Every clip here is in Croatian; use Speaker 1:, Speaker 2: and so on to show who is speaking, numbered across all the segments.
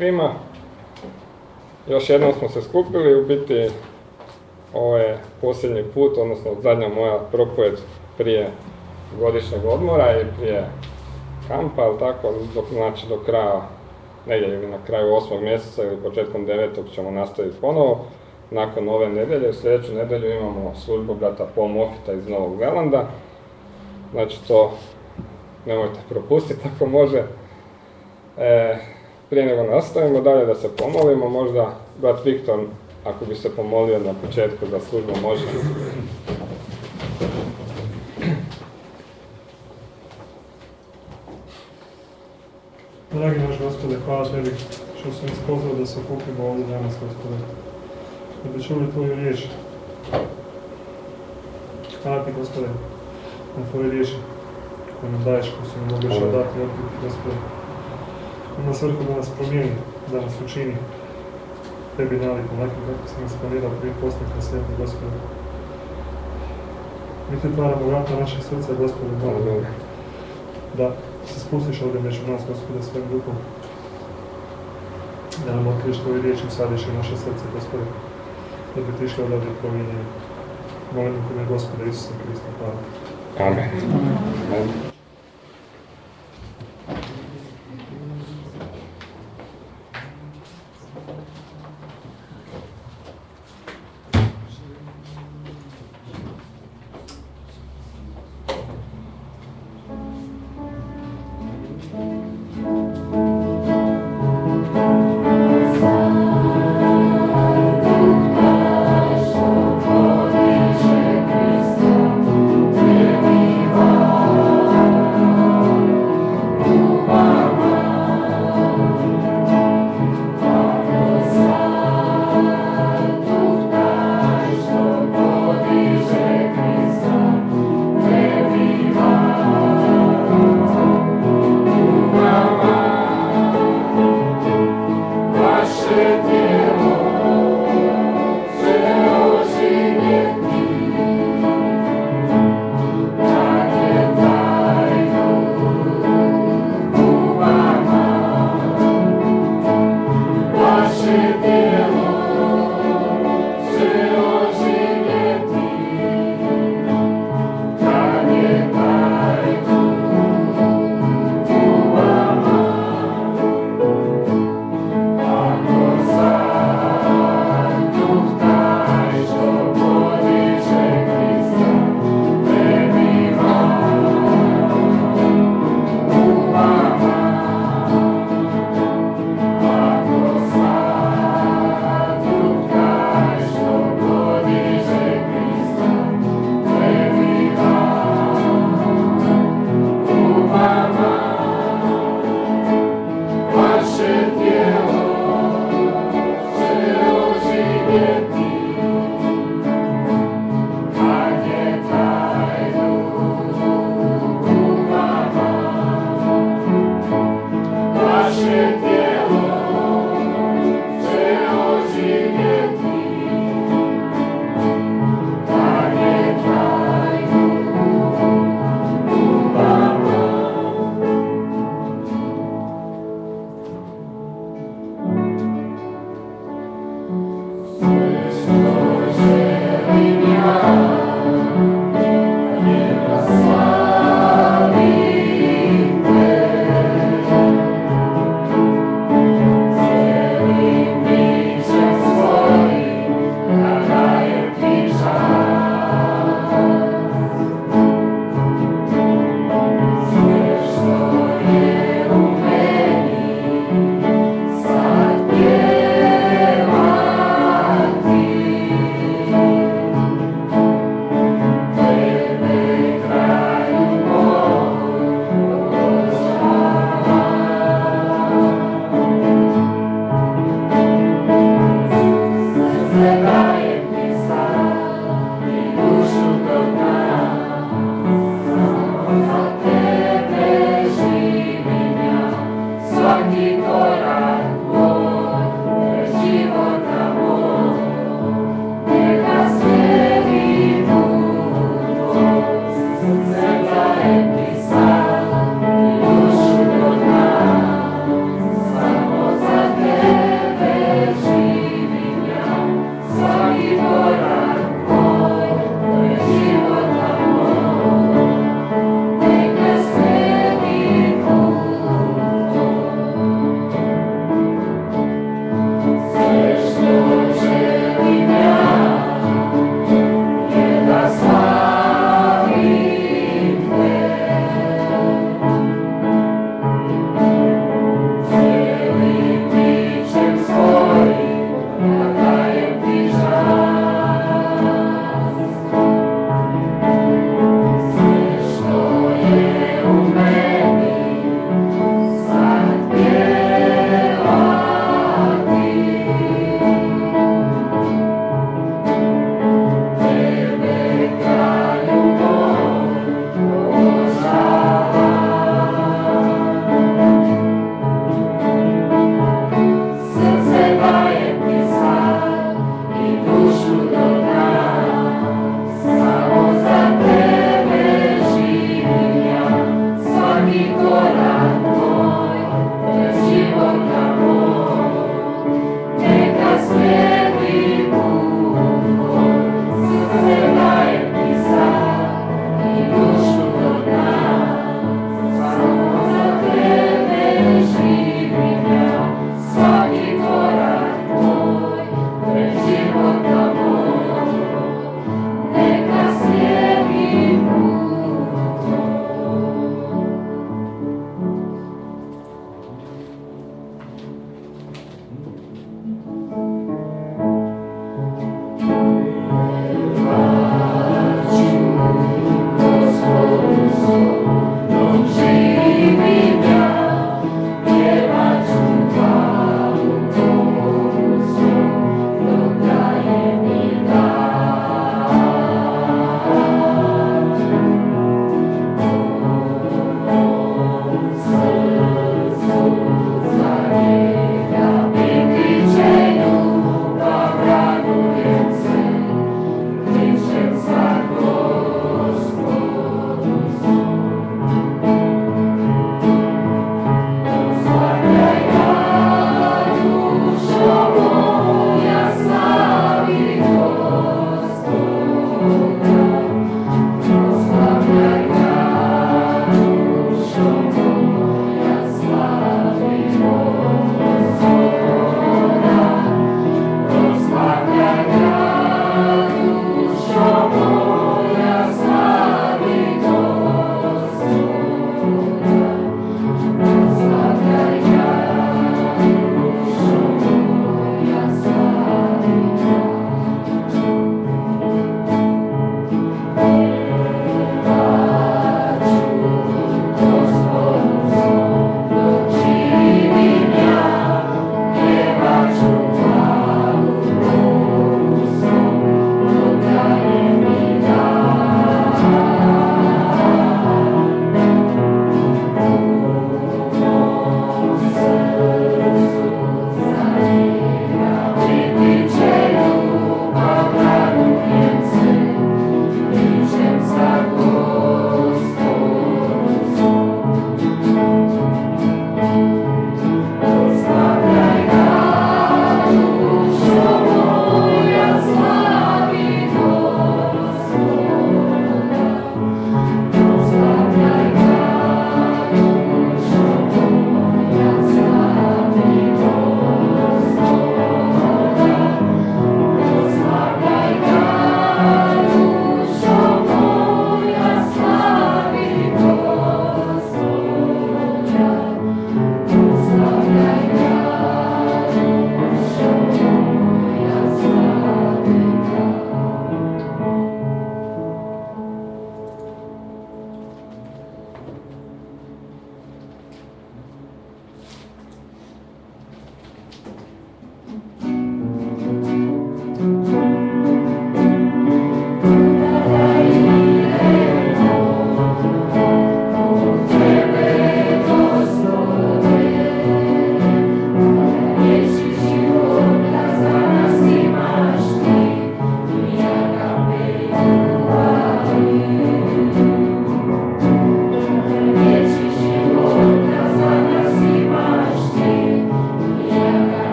Speaker 1: svima. Još jednom smo se skupili, u biti ovo je posljednji put, odnosno zadnja moja propovjed prije godišnjeg odmora i prije kampa, ali tako, znači do kraja, negdje ili na kraju 8. mjeseca ili početkom 9. ćemo nastaviti ponovo. Nakon ove nedjelje, u sljedeću nedjelju imamo službu brata Paul Moffita iz Novog Zelanda. Znači to nemojte propustiti ako može. Prije nego nastavimo dalje da se pomolimo, možda brat Viktor, ako bi se pomolio na početku za službu, može.
Speaker 2: Dragi naš Gospode, hvala Tebi što sam ispozvao da se okupimo ovdje danas, Gospode, da bi čuli Tvoju riječ. Hvala Ti, Gospode, na Tvoje riječi koje nam daješ, koje si nam obećao dati i otkriti, Gospode. Ima svrhu da nas promijeni, da nas učini Tebi nalikom, onakvim kako si nas planirao prije postanka svijeta, Gospode. Mi Ti otvaramo vrata našeg srca, Gospode, molim da se spustiš ovdje među nas, Gospode, svojim duhom. Da nam otkriješ Tvoju riječ i usadiš u naše srce, Gospode, da bi Ti išli odavdje promijenjeni. Molim u ime Gospoda Isusa Krista, hvala.
Speaker 1: Amen. Amen.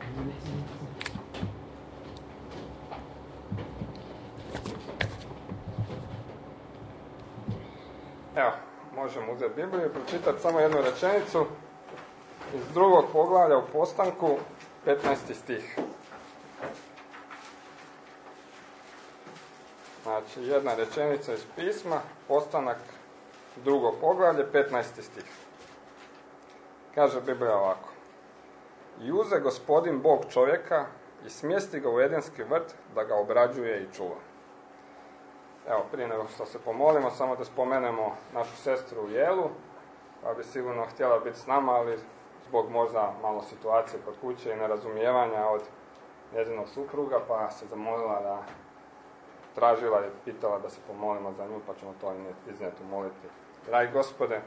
Speaker 1: Evo, možemo uzeti Bibliju i pročitati samo jednu rečenicu iz 2. poglavlja u Postanku, 15. stih. Znači, jedna rečenica iz pisma, Postanak, 2. poglavlje, 15. stih. Kaže Biblija ovako: I uze Gospodin Bog čovjeka i smjesti ga u Edenski vrt da ga obrađuje i čuva. Evo, prije nego što se pomolimo, samo da spomenemo našu sestru Jelu, koja bi sigurno htjela biti s nama, ali zbog možda malo situacije kod kuće i nerazumijevanja od njezinog supruga, pa se zamolila da tražila i pitala da se pomolimo za nju, pa ćemo to iznijeti moliti. Dragi Gospode,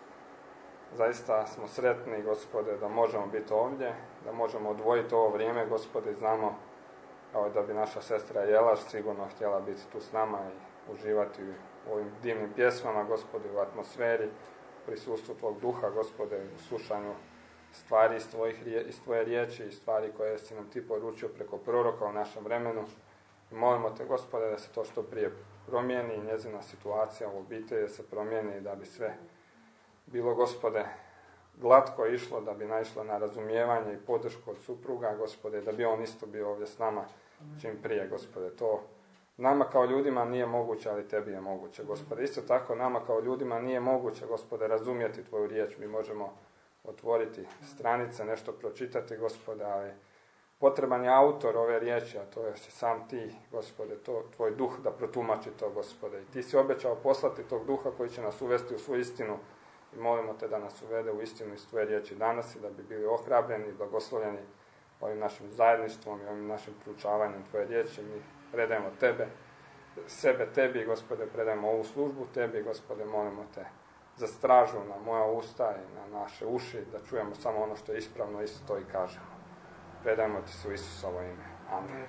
Speaker 1: zaista smo sretni, Gospode, da možemo biti ovdje, da možemo odvojiti ovo vrijeme, Gospode, znamo da bi naša sestra Jela sigurno htjela biti tu s nama i uživati u ovim divnim pjesmama, Gospode, u atmosferi, prisustvu Tvog duha, Gospode, u slušanju stvari iz Tvoje riječi i stvari koje si nam Ti poručio preko proroka u našem vremenu. I molimo Te, Gospode, da se to što prije promijeni i njezina situacija u obitelji da se promijeni, da bi sve bilo, Gospode, glatko išlo, da bi naišlo na razumijevanje i podršku od supruga, Gospode, da bi on isto bio ovdje s nama čim prije, Gospode. To nama kao ljudima nije moguće, ali Tebi je moguće, Gospode. Isto tako nama kao ljudima nije moguće, Gospode, razumjeti Tvoju riječ. Mi možemo otvoriti stranice, nešto pročitati, Gospode, ali potreban je autor ove riječi, a to je sam Ti, Gospode, Tvoj duh da protumači to, Gospode. I Ti si obećao poslati tog duha koji će nas uvesti u svu istinu. I molimo Te da nas uvede u istinu iz Tvoje riječi danas i da bi bili ohrabreni i blagoslovljeni ovim našim zajedništvom i ovim našim proučavanjem Tvoje riječi. Mi predajemo sebe Tebi, Gospode, predajemo ovu službu Tebi, Gospode, molimo Te za stražu na moja usta i na naše uši, da čujemo samo ono što je ispravno, isto to i kažemo. Predajemo Ti se u Isusovo ime. Amen.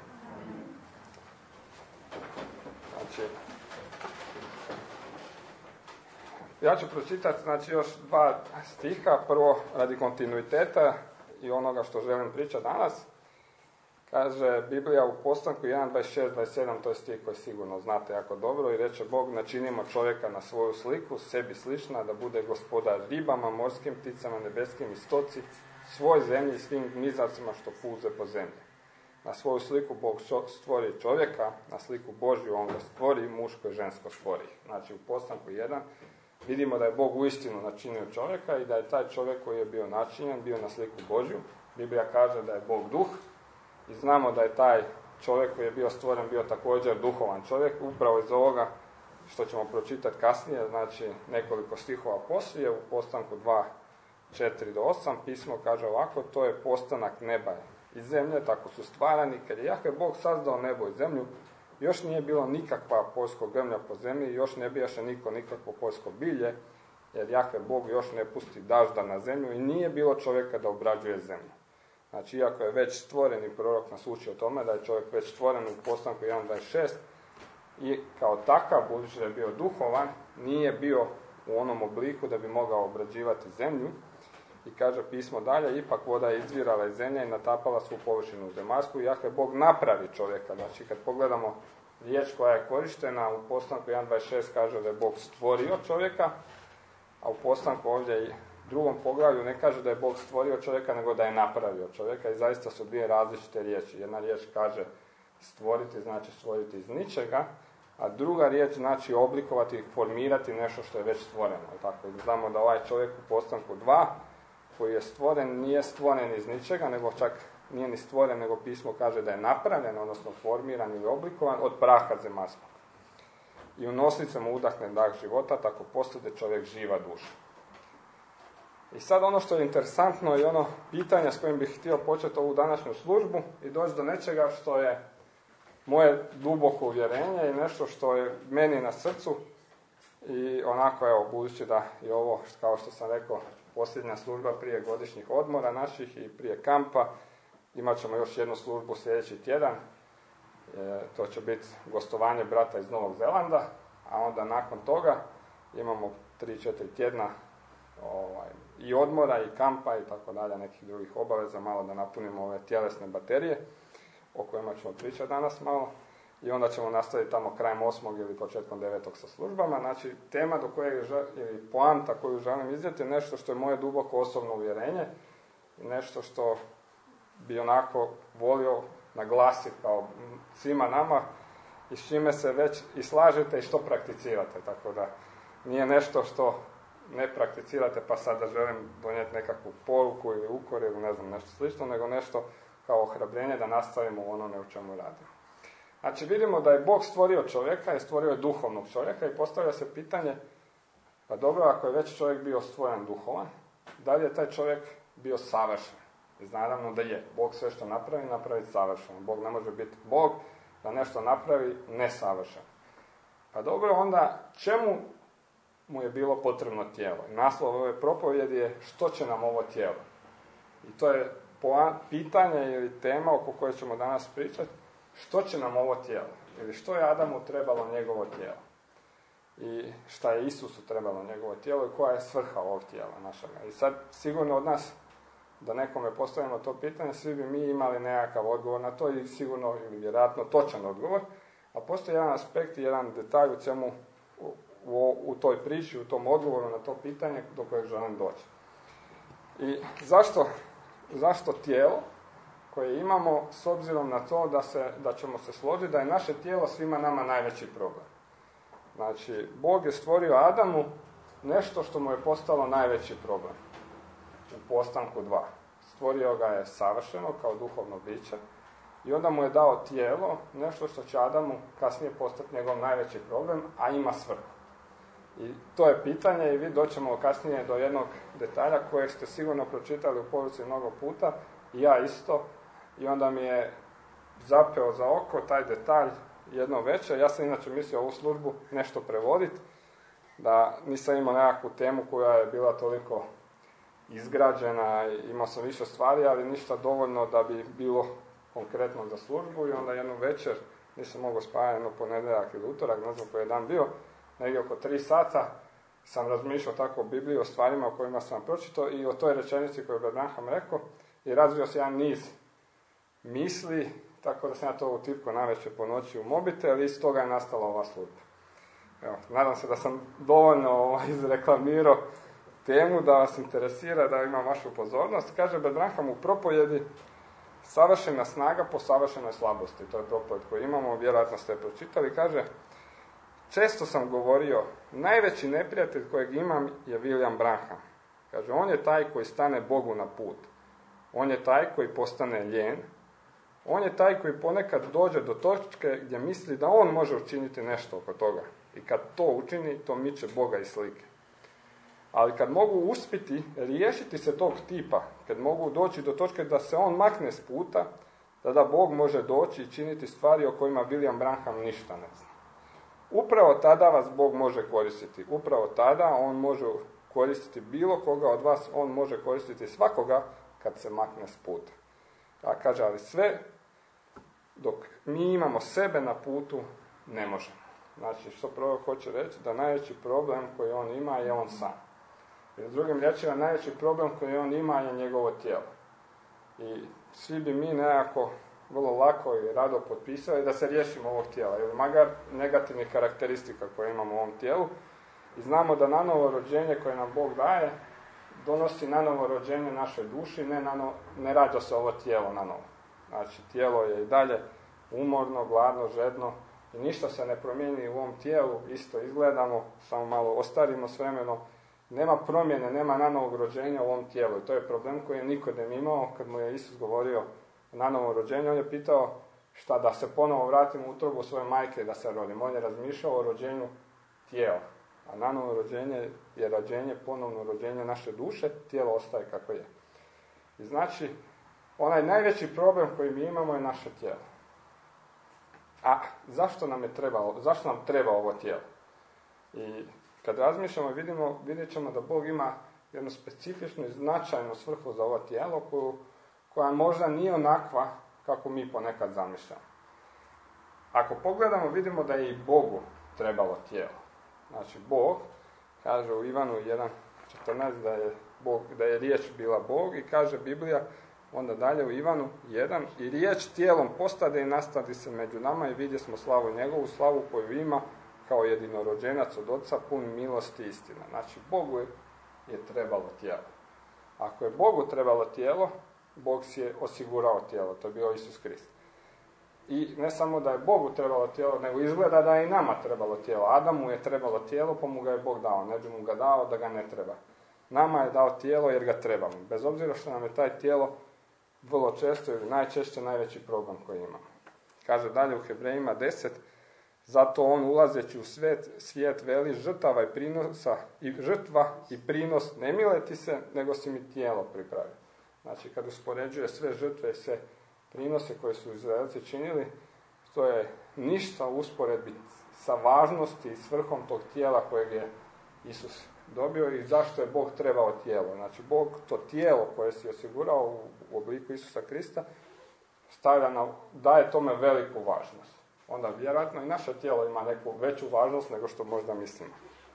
Speaker 1: Znači, ja ću pročitati još 2 stiha, prvo radi kontinuiteta i onoga što želim pričati danas. Kaže Biblija u Postanku 1, 26, 27, to je stih koji sigurno znate jako dobro, i reče Bog: načinimo čovjeka na svoju sliku, sebi slična, da bude gospodar ribama, morskim pticama, nebeskim i stoci, svoj zemlji i svim gnizavcima što puze po zemlji. Na svoju sliku Bog stvori čovjeka, na sliku Božju on ga stvori, muško i žensko stvori. Znači u Postanku 1 vidimo da je Bog uistinu načinio čovjeka i da je taj čovjek koji je bio načinjen, bio na sliku Božju. Biblija kaže da je Bog duh i znamo da je taj čovjek koji je bio stvoren bio također duhovan čovjek, upravo iz ovoga što ćemo pročitati kasnije, znači nekoliko stihova poslije, u Postanku 2, 4 do 8, pismo kaže ovako: to je postanak neba i zemlje, tako su stvarani. Kad je Jahve Bog sazdao nebo i zemlju, još nije bilo nikakva poljskog grmlja po zemlji, još ne bijaše nikakvo poljsko bilje, jer Jahve Bog još ne pusti dažda na zemlju i nije bilo čovjeka da obrađuje zemlju. Znači, iako je već stvoren i prorok nas uči o tome da je čovjek već stvoren u Postanku 1.26 i kao takav, budući da je bio duhovan, nije bio u onom obliku da bi mogao obrađivati zemlju. I kaže pismo dalje: ipak voda je izvirala iz zemlje i natapala svu površinu zemaljsku. Jahve Bog napravi čovjeka. Znači, kad pogledamo riječ koja je korištena u Postanku 1.26 kaže da je Bog stvorio čovjeka, a u Postanku ovdje i drugom poglavlju ne kaže da je Bog stvorio čovjeka, nego da je napravio čovjeka, i zaista su 2 različite riječi. Jedna riječ kaže stvoriti, znači stvoriti iz ničega, a druga riječ znači oblikovati, formirati nešto što je već stvoreno. Tako, znamo da ovaj čovjek u Postanku 2 koji je stvoren, nije stvoren iz ničega, nego čak nije ni stvoren, nego pismo kaže da je napravljen, odnosno formiran ili oblikovan od praha zemaljskog. I u nosnicama udahne dah života, tako postade čovjek živa duša. I sad ono što je interesantno i ono pitanje s kojim bih htio početi ovu današnju službu i doći do nečega što je moje duboko uvjerenje i nešto što je meni na srcu. I onako, evo, budući da je ovo, kao što sam rekao, posljednja služba prije godišnjih odmora naših i prije kampa, imat ćemo još jednu službu sljedeći tjedan. To će biti gostovanje brata iz Novog Zelanda, a onda nakon toga imamo 3-4 tjedna i odmora i kampa i tako dalje, nekih drugih obaveza, malo da napunimo ove tjelesne baterije o kojima ćemo pričati danas malo i onda ćemo nastaviti tamo krajem 8. ili početkom 9. sa službama. Znači, tema do koje ili poanta koju želim iznijeti je nešto što je moje duboko osobno uvjerenje i nešto što bi onako volio naglasiti kao svima nama i s čime se već i slažete i što prakticirate, tako da nije nešto što ne prakticirate pa sada želim donijeti nekakvu poruku ili ukor ili ne znam nešto slično, nego nešto kao ohrabrenje da nastavimo u onome u čemu radimo. Znači vidimo da je Bog stvorio čovjeka i stvorio je duhovnog čovjeka i postavlja se pitanje, pa dobro, ako je već čovjek bio stvoren duhovan, da li je taj čovjek bio savršen? I naravno da je. Bog sve što napravi savršeno. Bog ne može biti Bog da nešto napravi nesavršeno. Pa dobro, onda čemu mu je bilo potrebno tijelo? I naslov ove propovjedi je što će nam ovo tijelo? I to je pitanje ili tema oko koje ćemo danas pričati. Što će nam ovo tijelo? Ili što je Adamu trebalo njegovo tijelo? I šta je Isusu trebalo njegovo tijelo i koja je svrha ovog tijela našega? I sad sigurno od nas da nekome postavimo to pitanje, svi bi mi imali nekakav odgovor na to i sigurno ili vjerojatno točan odgovor, a postoji jedan aspekt i jedan detalj u toj priči, u tom odgovoru na to pitanje do kojeg želim doći. I zašto tijelo koje imamo s obzirom na to da ćemo se složiti da je naše tijelo svima nama najveći problem. Znači, Bog je stvorio Adamu nešto što mu je postalo najveći problem. U postanku 2. Stvorio ga je savršeno kao duhovno biće i onda mu je dao tijelo, nešto što će Adamu kasnije postati njegov najveći problem, a ima svrhu. I to je pitanje i vi doćemo kasnije do jednog detalja kojeg ste sigurno pročitali u poruci mnogo puta, i ja isto, i onda mi je zapeo za oko taj detalj jedno večer. Ja sam inače mislio ovu službu nešto prevoditi, da nisam imao nekakvu temu koja je bila toliko izgrađena, imao sam više stvari, ali ništa dovoljno da bi bilo konkretno za službu i onda jednu večer nisam mogao spavati, jedno ponedjeljak ili utorak, ne znam koji je dan bio, negdje oko 3 sata sam razmišljao tako o Bibliji, o stvarima o kojima sam pročitao i o toj rečenici koju je Branham rekao i razvio se jedan niz misli, tako da sam ja to utipkao navečer po noći u mobitel i iz toga je nastala ova služba. Evo, nadam se da sam dovoljno izreklamirao temu da vas interesira, da imam vašu pozornost. Kaže Branham u propovjedi savršena snaga po savršenoj slabosti. To je propovjed koju imamo, vjerojatno ste pročitali. Kaže, često sam govorio, najveći neprijatelj kojeg imam je William Branham. Kaže, on je taj koji stane Bogu na put. On je taj koji postane lijen. On je taj koji ponekad dođe do točke gdje misli da on može učiniti nešto oko toga. I kad to učini, to miče Boga iz slike. Ali kad mogu uspjeti riješiti se tog tipa, kad mogu doći do točke da se on makne s puta, tada Bog može doći i činiti stvari o kojima William Branham ništa ne zna. Upravo tada vas Bog može koristiti. Upravo tada on može koristiti bilo koga od vas, on može koristiti svakoga kad se makne s puta. A kaže, ali sve dok mi imamo sebe na putu, ne možemo. Znači, što prvo hoće reći, da najveći problem koji on ima je on sam. I drugim riječima, najveći problem koji on ima je njegovo tijelo. I svi bi mi nekako vrlo lako i rado potpisali da se riješimo ovog tijela, ili makar negativnih karakteristika koje imamo u ovom tijelu. I znamo da nanovo rođenje koje nam Bog daje, donosi nanovo rođenje našoj duši, ne rađa se ovo tijelo nanovo. Znači, tijelo je i dalje umorno, gladno, žedno i ništa se ne promijeni u ovom tijelu, isto izgledamo, samo malo ostarimo s vremenom. Nema promjene, nema nanovog rođenja u ovom tijelu. I to je problem koji je Nikodem imao kad mu je Isus govorio o nanovom rođenju. On je pitao šta, da se ponovo vratim u utrobu svoje majke da se rodim. On je razmišljao o rođenju tijela. A nanovo rođenje je rođenje, ponovno rođenje naše duše, tijelo ostaje kako je. I znači, onaj najveći problem koji mi imamo je naše tijelo. A zašto nam treba ovo tijelo? I kad razmišljamo, vidjet ćemo da Bog ima jednu specifičnu i značajnu svrhu za ovo tijelo, koja možda nije onakva kako mi ponekad zamišljamo. Ako pogledamo, vidimo da je i Bogu trebalo tijelo. Znači, Bog, kaže u Ivanu 1.14, da je Bog, da je riječ bila Bog i kaže Biblija onda dalje u Ivanu 1, i riječ tijelom postade i nastadi se među nama i vidje smo slavu njegovu, slavu koju ima kao jedinorođenac od Oca, pun milosti i istina. Znači, Bogu je trebalo tijelo. Ako je Bogu trebalo tijelo, Bog si je osigurao tijelo, to je bio Isus Krist. I ne samo da je Bogu trebalo tijelo, nego izgleda da je i nama trebalo tijelo. Adamu je trebalo tijelo, pa mu ga je Bog dao, ne bi mu ga dao da ga ne treba. Nama je dao tijelo jer ga trebamo, bez obzira što nam je taj tijelo vrlo često ili najčešće najveći problem koji imamo. Kaže dalje u Hebrejima 10, zato on ulazeći u svijet veli žrtva i prinos ne mileti se, nego si mi tijelo pripravi. Znači kad uspoređuje sve žrtve i sve prinose koje su Izraelci činili, to je ništa u usporedbi sa važnosti i svrhom tog tijela kojeg je Isus dobio i zašto je Bog trebao tijelo. Znači Bog to tijelo koje si osigurao u obliku Isusa Krista daje tome veliku važnost. Onda vjerojatno i naše tijelo ima neku veću važnost nego što možda mislimo.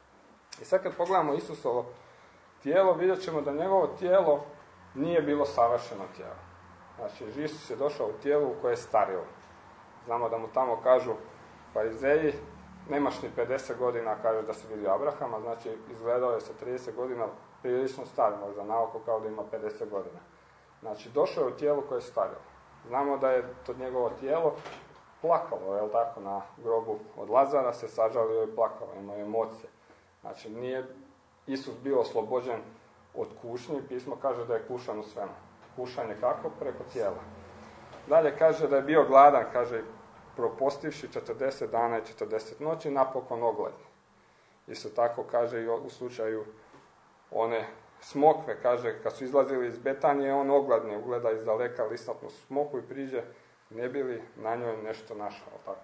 Speaker 1: I sad kad pogledamo Isusovo tijelo, vidjet ćemo da njegovo tijelo nije bilo savršeno tijelo. Znači Isus je došao u tijelu u koje je starilo. Znamo da mu tamo kažu farizeji, nemaš ni 50 godina, kaže da si vidio Abrahama, znači izgledao je sa 30 godina prilično star, možda naoko kao da ima 50 godina. Znači došao je u tijelu koje je starilo. Znamo da je to njegovo tijelo plakalo, jel tako, na grobu od Lazara se sažalio i plakalo, imao emocije. Znači nije Isus bio oslobođen od kušnje, pismo kaže da je kušan u svemu. Kušanje kako? Preko tijela. Dalje kaže da je bio gladan, kaže propostivši 40 dana i 40 noći, napokon ogladni. Isto tako kaže i u slučaju one smokve, kaže kad su izlazili iz Betanije, on ogladni, ugleda iz daleka listnatnu smokvu i priđe, ne bi li na njoj nešto našao, tako?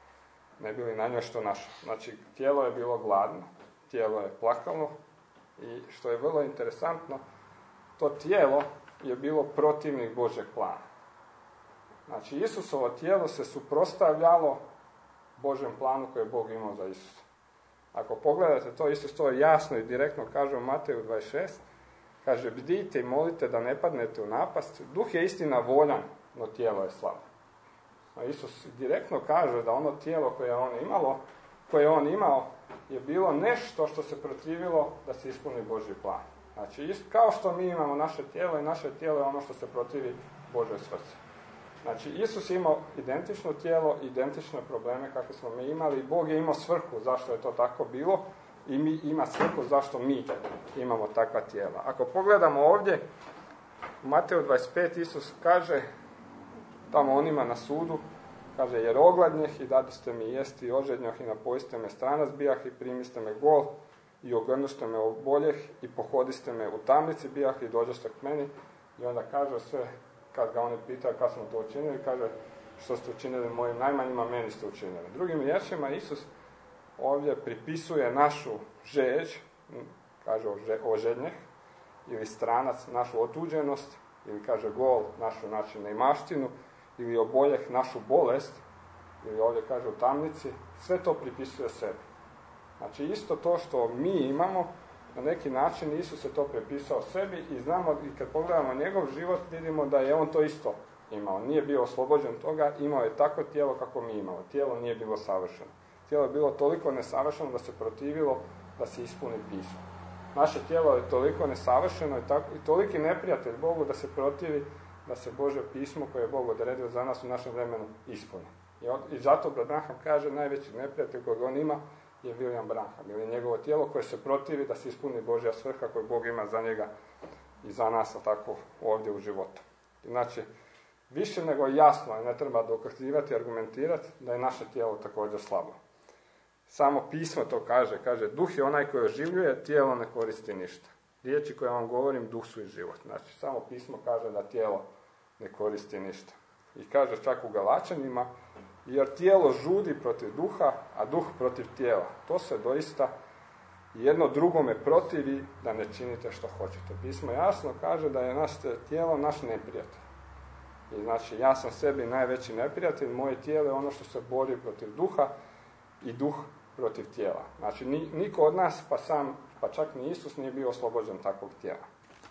Speaker 1: Ne bi li na njoj što našao. Znači, tijelo je bilo gladno, tijelo je plakalo i što je vrlo interesantno, to tijelo je bilo protivnik Božjeg plana. Znači, Isusovo tijelo se suprotstavljalo Božjem planu koji je Bog imao za Isusa. Ako pogledate to, Isus to jasno i direktno kaže u Mateju 26, kaže, bdijte i molite da ne padnete u napast, duh je istina voljan, no tijelo je slabo. A Isus direktno kaže da ono tijelo koje je on imao je bilo nešto što se protivilo da se ispuni Božji plan. Znači, kao što mi imamo naše tijelo i naše tijelo je ono što se protivi Božoj svrsi. Znači, Isus je imao identično tijelo, identične probleme kakve smo mi imali i Bog je imao svrhu zašto je to tako bilo i mi ima svrhu zašto mi imamo takva tijela. Ako pogledamo ovdje, u Mateju 25 Isus kaže tamo onima na sudu, kaže, jer ogladnjeh i dadiste mi jesti i ožednjoh i napojiste me stranac bijah i primiste me gol i ogrnušte me oboljeh i pohodiste me u tamnici bijah i dođoste k meni. I onda kaže sve, kad ga oni pitaju kad smo to učinili, kaže, što ste učinili mojim najmanjima, meni ste učinili. Drugim riječima, Isus ovdje pripisuje našu žeđ, kaže ožednjeh, ili stranac, našu otuđenost, ili kaže gol, našu neimaštinu, ili oboljeh, našu bolest, ili ovdje kaže u tamnici, sve to pripisuje sebi. Znači isto to što mi imamo, na neki način Isus je to prepisao sebi i znamo, i kad pogledamo njegov život, vidimo da je on to isto imao. Nije bio oslobođen toga, imao je takvo tijelo kako mi imamo. Tijelo nije bilo savršeno. Tijelo je bilo toliko nesavršeno da se protivilo da se ispuni pismo. Naše tijelo je toliko nesavršeno i toliki neprijatelj Bogu da se protivi da se Božje pismo koje je Bog odredio za nas u našem vremenu ispuni. I zato Branham kaže, najveći neprijatelj kojeg on ima je William Branham, ili njegovo tijelo koje se protivi da se ispuni Božja svrha koju Bog ima za njega i za nas, a tako ovdje u životu. Znači, više nego jasno, ne treba dokazivati, argumentirati da je naše tijelo također slabo. Samo pismo to kaže, duh je onaj koji oživljuje, tijelo ne koristi ništa. Riječi koje vam govorim, duh su i život. Znači, samo pismo kaže da tijelo ne koristi ništa. I kaže čak u Galačanima, jer tijelo žudi protiv duha, a duh protiv tijela. To se doista jedno drugome protivi da ne činite što hoćete. Pismo jasno kaže da je naše tijelo naš neprijatelj. I znači, ja sam sebi najveći neprijatelj, moje tijelo je ono što se bori protiv duha i duh protiv tijela. Znači, niko od nas, pa čak ni Isus nije bio oslobođen takvog tijela.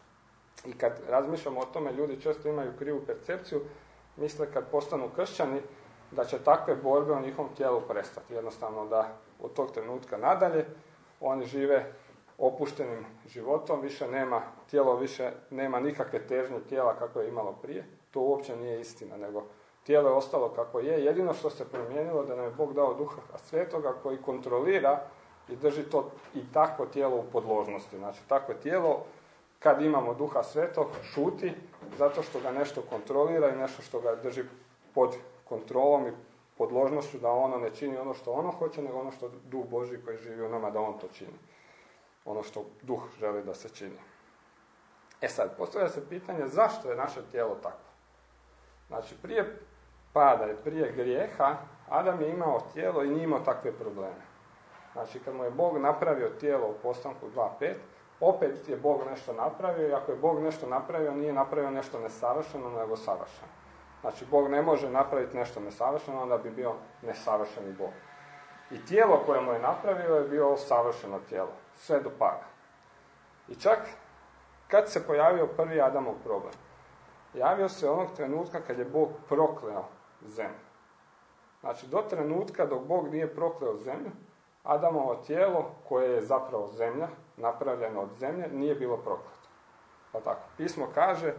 Speaker 1: I kad razmišljamo o tome, ljudi često imaju krivu percepciju, misle kad postanu kršćani da će takve borbe u njihovom tijelu prestati. Jednostavno da od tog trenutka nadalje oni žive opuštenim životom, tijelo više nema nikakve težnje tijela kako je imalo prije. To uopće nije istina, nego tijelo je ostalo kako je. Jedino što se promijenilo da nam je Bog dao Duha Svetoga koji kontrolira i drži to i takvo tijelo u podložnosti. Znači takvo tijelo kad imamo Duha Svetog šuti zato što ga nešto kontrolira i nešto što ga drži pod kontrolom i podložnošću da ono ne čini ono što ono hoće, nego ono što Duh Božji koji živi u nama da on to čini. Ono što Duh želi da se čini. Sad, postavlja se pitanje zašto je naše tijelo takvo. Znači, prije pada i prije grijeha Adam je imao tijelo i nije imao takve probleme. Znači, kad mu je Bog napravio tijelo u Postanku 2.5, opet je Bog nešto napravio i ako je Bog nešto napravio, nije napravio nešto nesavršeno, nego savršeno. Znači, Bog ne može napraviti nešto nesavršeno, onda bi bio nesavršeni Bog. I tijelo koje mu je napravio je bio savršeno tijelo, sve do pada. I čak kad se pojavio prvi Adamov problem, javio se onog trenutka kad je Bog prokleo zemlju. Znači, do trenutka dok Bog nije prokleo zemlju, Adamovo tijelo, koje je zapravo zemlja, napravljeno od zemlje, nije bilo prokleto. Pa tako, pismo kaže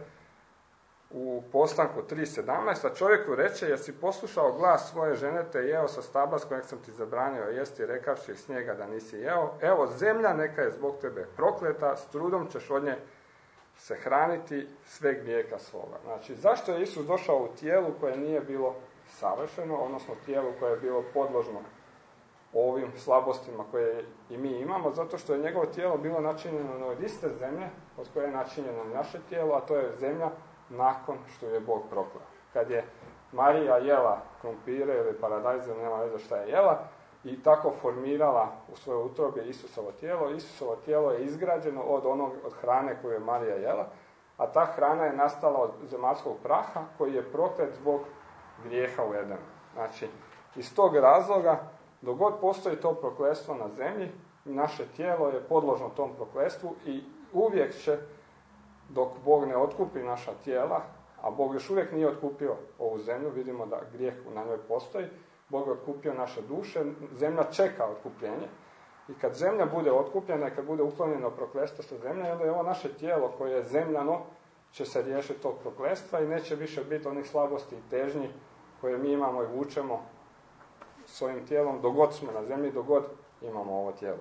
Speaker 1: u Postanku 3.17, a čovjeku reče, jesi poslušao glas svoje žene te jeo sa stabla s kojeg sam ti zabranio jesti, rekavši s njega da nisi jeo. Evo, zemlja neka je zbog tebe prokleta, s trudom ćeš od nje se hraniti sve grijeha svoga. Znači, zašto je Isus došao u tijelu koje nije bilo savršeno, odnosno tijelu koje je bilo podložno ovim slabostima koje i mi imamo, zato što je njegovo tijelo bilo načinjeno od iste zemlje od koje je načinjeno naše tijelo, a to je zemlja nakon što je Bog prokleo. Kad je Marija jela krumpire ili paradajze, nema veze šta je jela, i tako formirala u svojoj utrobi Isusovo tijelo je izgrađeno od hrane koju je Marija jela, a ta hrana je nastala od zemaljskog praha koji je proklet zbog grijeha u Edenu. Znači, iz tog razloga, dok god postoji to prokletstvo na zemlji, naše tijelo je podložno tom prokletstvu i uvijek će, dok Bog ne otkupi naša tijela, a Bog još uvijek nije otkupio ovu zemlju, vidimo da grijeh na njoj postoji, Bog je otkupio naše duše, zemlja čeka otkupljenje i kad zemlja bude otkupljena i kad bude uklonjeno prokletstvo sa zemlje, onda je ovo naše tijelo koje je zemljano će se riješiti tog prokletstva i neće više biti onih slabosti i težnji koje mi imamo i vučemo svojim tijelom, dogod smo na zemlji, dogod imamo ovo tijelo.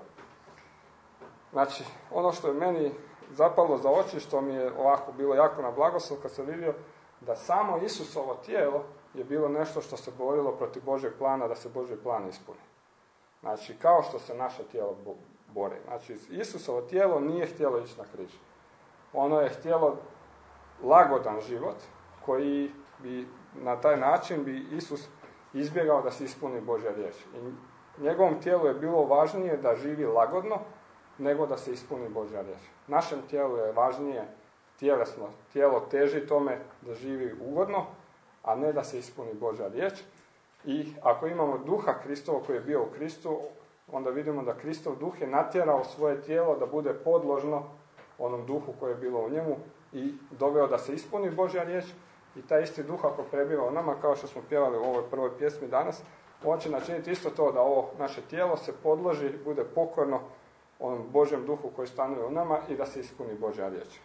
Speaker 1: Znači, ono što je meni zapalo za oči, što mi je ovako bilo jako na blagoslov kad sam vidio da samo Isusovo tijelo je bilo nešto što se borilo protiv Božjeg plana, da se Božji plan ispuni. Znači, kao što se naše tijelo bori. Znači, Isusovo tijelo nije htjelo ići na križ. Ono je htjelo lagodan život, koji bi, na taj način bi Isus izbjegao da se ispuni Božja riječ. I njegovom tijelu je bilo važnije da živi lagodno, nego da se ispuni Božja riječ. Našem tijelu je važnije tjelesno. Tijelo teži tome da živi ugodno, a ne da se ispuni Božja riječ. I ako imamo duha Kristovog koji je bio u Kristu, onda vidimo da Kristov duh je natjerao svoje tijelo da bude podložno onom duhu koji je bilo u njemu i doveo da se ispuni Božja riječ. I taj isti duh ako prebiva u nama, kao što smo pjevali u ovoj prvoj pjesmi danas, on će načiniti isto to da ovo naše tijelo se podloži, bude pokorno onom Božjem duhu koji stanuje u nama i da se ispuni Božja riječ.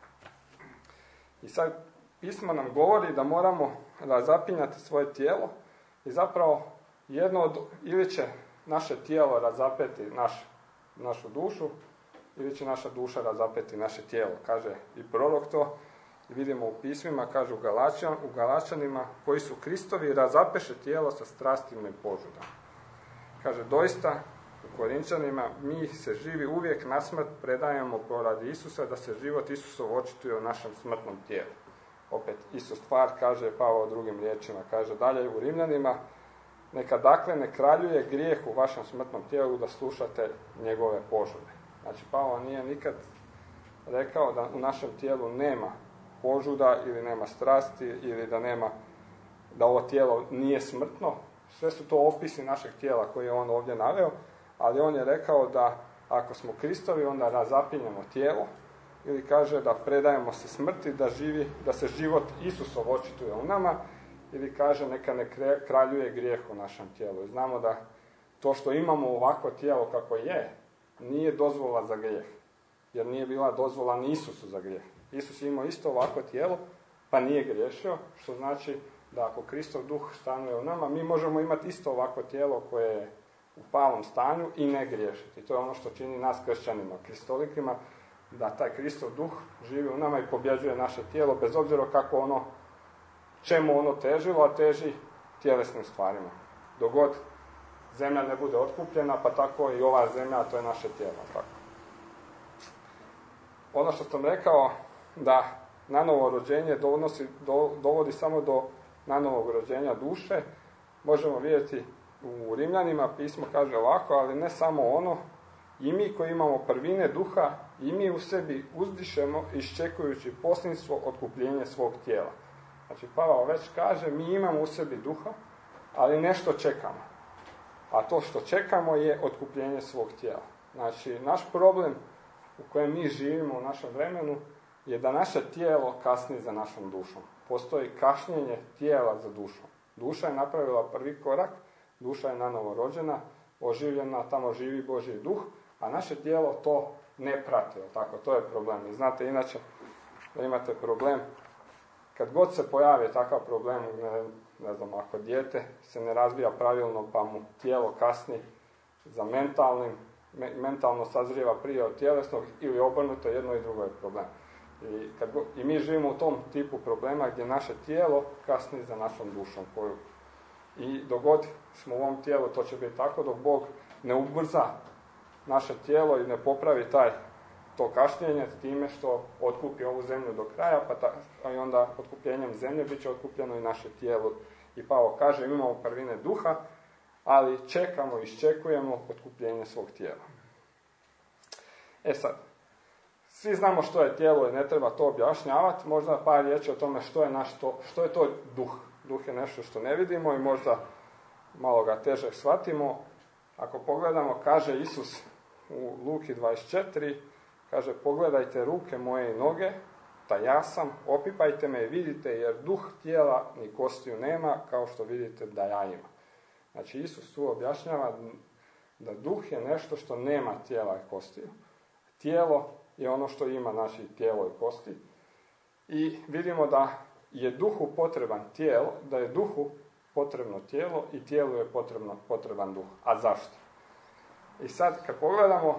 Speaker 1: I sad pismo nam govori da moramo razapinjati svoje tijelo i zapravo ili će naše tijelo razapeti našu dušu, ili će naša duša razapeti naše tijelo. Kaže i prorok to, i vidimo u pismima, kaže u Galačanima, koji su Kristovi razapeše tijelo sa strastima i požudama. Kaže, doista u Korinčanima mi se živi uvijek na smrt predajemo poradi Isusa, da se život Isusov očituje u našem smrtnom tijelu. Opet, istu stvar kaže Pavao drugim riječima, kaže dalje u Rimljanima, neka dakle ne kraljuje grijeh u vašem smrtnom tijelu da slušate njegove požude. Znači, Pavao nije nikad rekao da u našem tijelu nema požuda ili nema strasti ili da ovo tijelo nije smrtno. Sve su to opisi našeg tijela koje je on ovdje naveo, ali on je rekao da ako smo Kristovi onda razapinjemo tijelo ili kaže da predajemo se smrti, da se život Isusov očituje u nama, ili kaže neka ne kraljuje grijeh u našem tijelu. I znamo da to što imamo ovakvo tijelo kako je, nije dozvola za grijeh, jer nije bila dozvola ni Isusu za grijeh. Isus je imao isto ovakvo tijelo, pa nije griješio, što znači da ako Kristov duh stanuje u nama, mi možemo imati isto ovakvo tijelo koje je u palom stanju i ne griješiti. To je ono što čini nas kršćanima, kristolikima, da taj Kristov duh živi u nama i pobjeđuje naše tijelo, bez obzira kako ono, čemu ono težilo, a teži tjelesnim stvarima. Dok god zemlja ne bude otkupljena, pa tako i ova zemlja, a to je naše tijelo. Tako. Ono što sam rekao, da nanovo rođenje dovodi samo do nanovog rođenja duše, možemo vidjeti u Rimljanima, pismo kaže ovako, ali ne samo ono, i mi koji imamo prvine duha, i mi u sebi uzdišemo iščekujući posljedstvo otkupljenje svog tijela. Znači, Pavao već kaže, mi imamo u sebi duha, ali nešto čekamo. A to što čekamo je otkupljenje svog tijela. Znači, naš problem u kojem mi živimo u našem vremenu je da naše tijelo kasni za našom dušom. Postoji kašnjenje tijela za dušom. Duša je napravila prvi korak, duša je nanovo rođena, oživljena, tamo živi Božji duh, a naše tijelo to ne prati. Tako, to je problem. I znate, inače, da imate problem, kad god se pojavi takav problem, ne znam, ako dijete se ne razvija pravilno, pa mu tijelo kasni za mentalno sazrijeva prije od tjelesnog, ili obrnuto, jedno i drugo je problem. I mi živimo u tom tipu problema gdje naše tijelo kasni za našom dušom. I dok god smo u ovom tijelu, to će biti tako, dok Bog ne ubrza naše tijelo i ne popravi to kašnjenje time što otkupi ovu zemlju do kraja, pa i onda otkupljenjem zemlje bit će otkupljeno i naše tijelo. I Pavao kaže, imamo prvine duha, ali iščekujemo otkupljenje svog tijela. Sad, svi znamo što je tijelo i ne treba to objašnjavati, možda par riječi o tome što je to duh. Duh je nešto što ne vidimo i možda malo ga teže shvatimo. Ako pogledamo, kaže Isus u Luki 24, kaže, pogledajte ruke moje i noge, da ja sam, opipajte me i vidite, jer duh tijela ni kostiju nema, kao što vidite da ja imam. Znači, Isus tu objašnjava da duh je nešto što nema tijela i kostiju. Tijelo je ono što ima, znači, tijelo i kosti. I vidimo da je duhu potreban tijelo, da je duhu potrebno tijelo i tijelu je potreban duh. A zašto? I sad, kad pogledamo,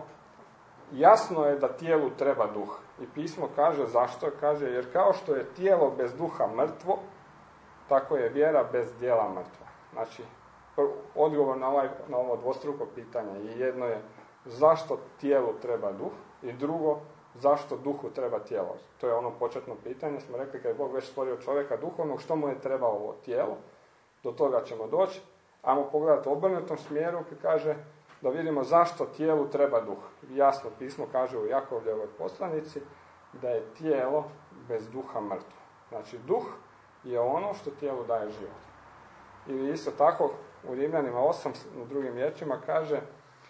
Speaker 1: jasno je da tijelu treba duh. I pismo kaže zašto? Kaže, jer kao što je tijelo bez duha mrtvo, tako je vjera bez djela mrtva. Znači, odgovor na ovo dvostruko pitanje i jedno je zašto tijelu treba duh i drugo, zašto duhu treba tijelo. To je ono početno pitanje. Smo rekli, kad je Bog već stvorio čovjeka duhovnog, što mu je trebalo ovo tijelo? Do toga ćemo doći. Ajmo pogledati u obrnutom smjeru, kad kaže da vidimo zašto tijelu treba duh. Jasno pismo kaže u Jakovljevoj poslanici da je tijelo bez duha mrtvo. Znači, duh je ono što tijelu daje život. Ili isto tako u Rimljanima 8 na drugim riječima kaže,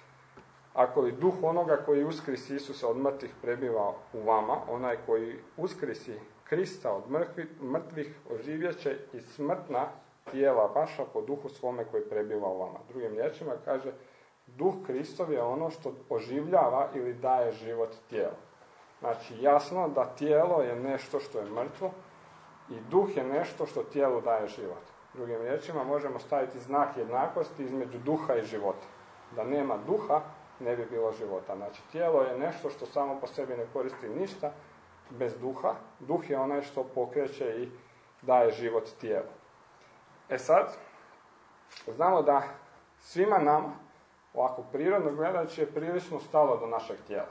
Speaker 1: ako li duh onoga koji uskrisi Isusa od mrtvih prebiva u vama, onaj koji uskrisi Krista od mrtvih oživjet će i smrtna tijela vaša po duhu svome koji prebiva u vama. Drugim riječima kaže, duh Kristov je ono što oživljava ili daje život tijelu. Znači, jasno da tijelo je nešto što je mrtvo i duh je nešto što tijelu daje život. Drugim riječima možemo staviti znak jednakosti između duha i života. Da nema duha, ne bi bilo života. Znači, tijelo je nešto što samo po sebi ne koristi ništa bez duha. Duh je onaj što pokreće i daje život tijelu. Sad, znamo da svima nama, ovako prirodno gledajući, je prilično stalo do našeg tijela.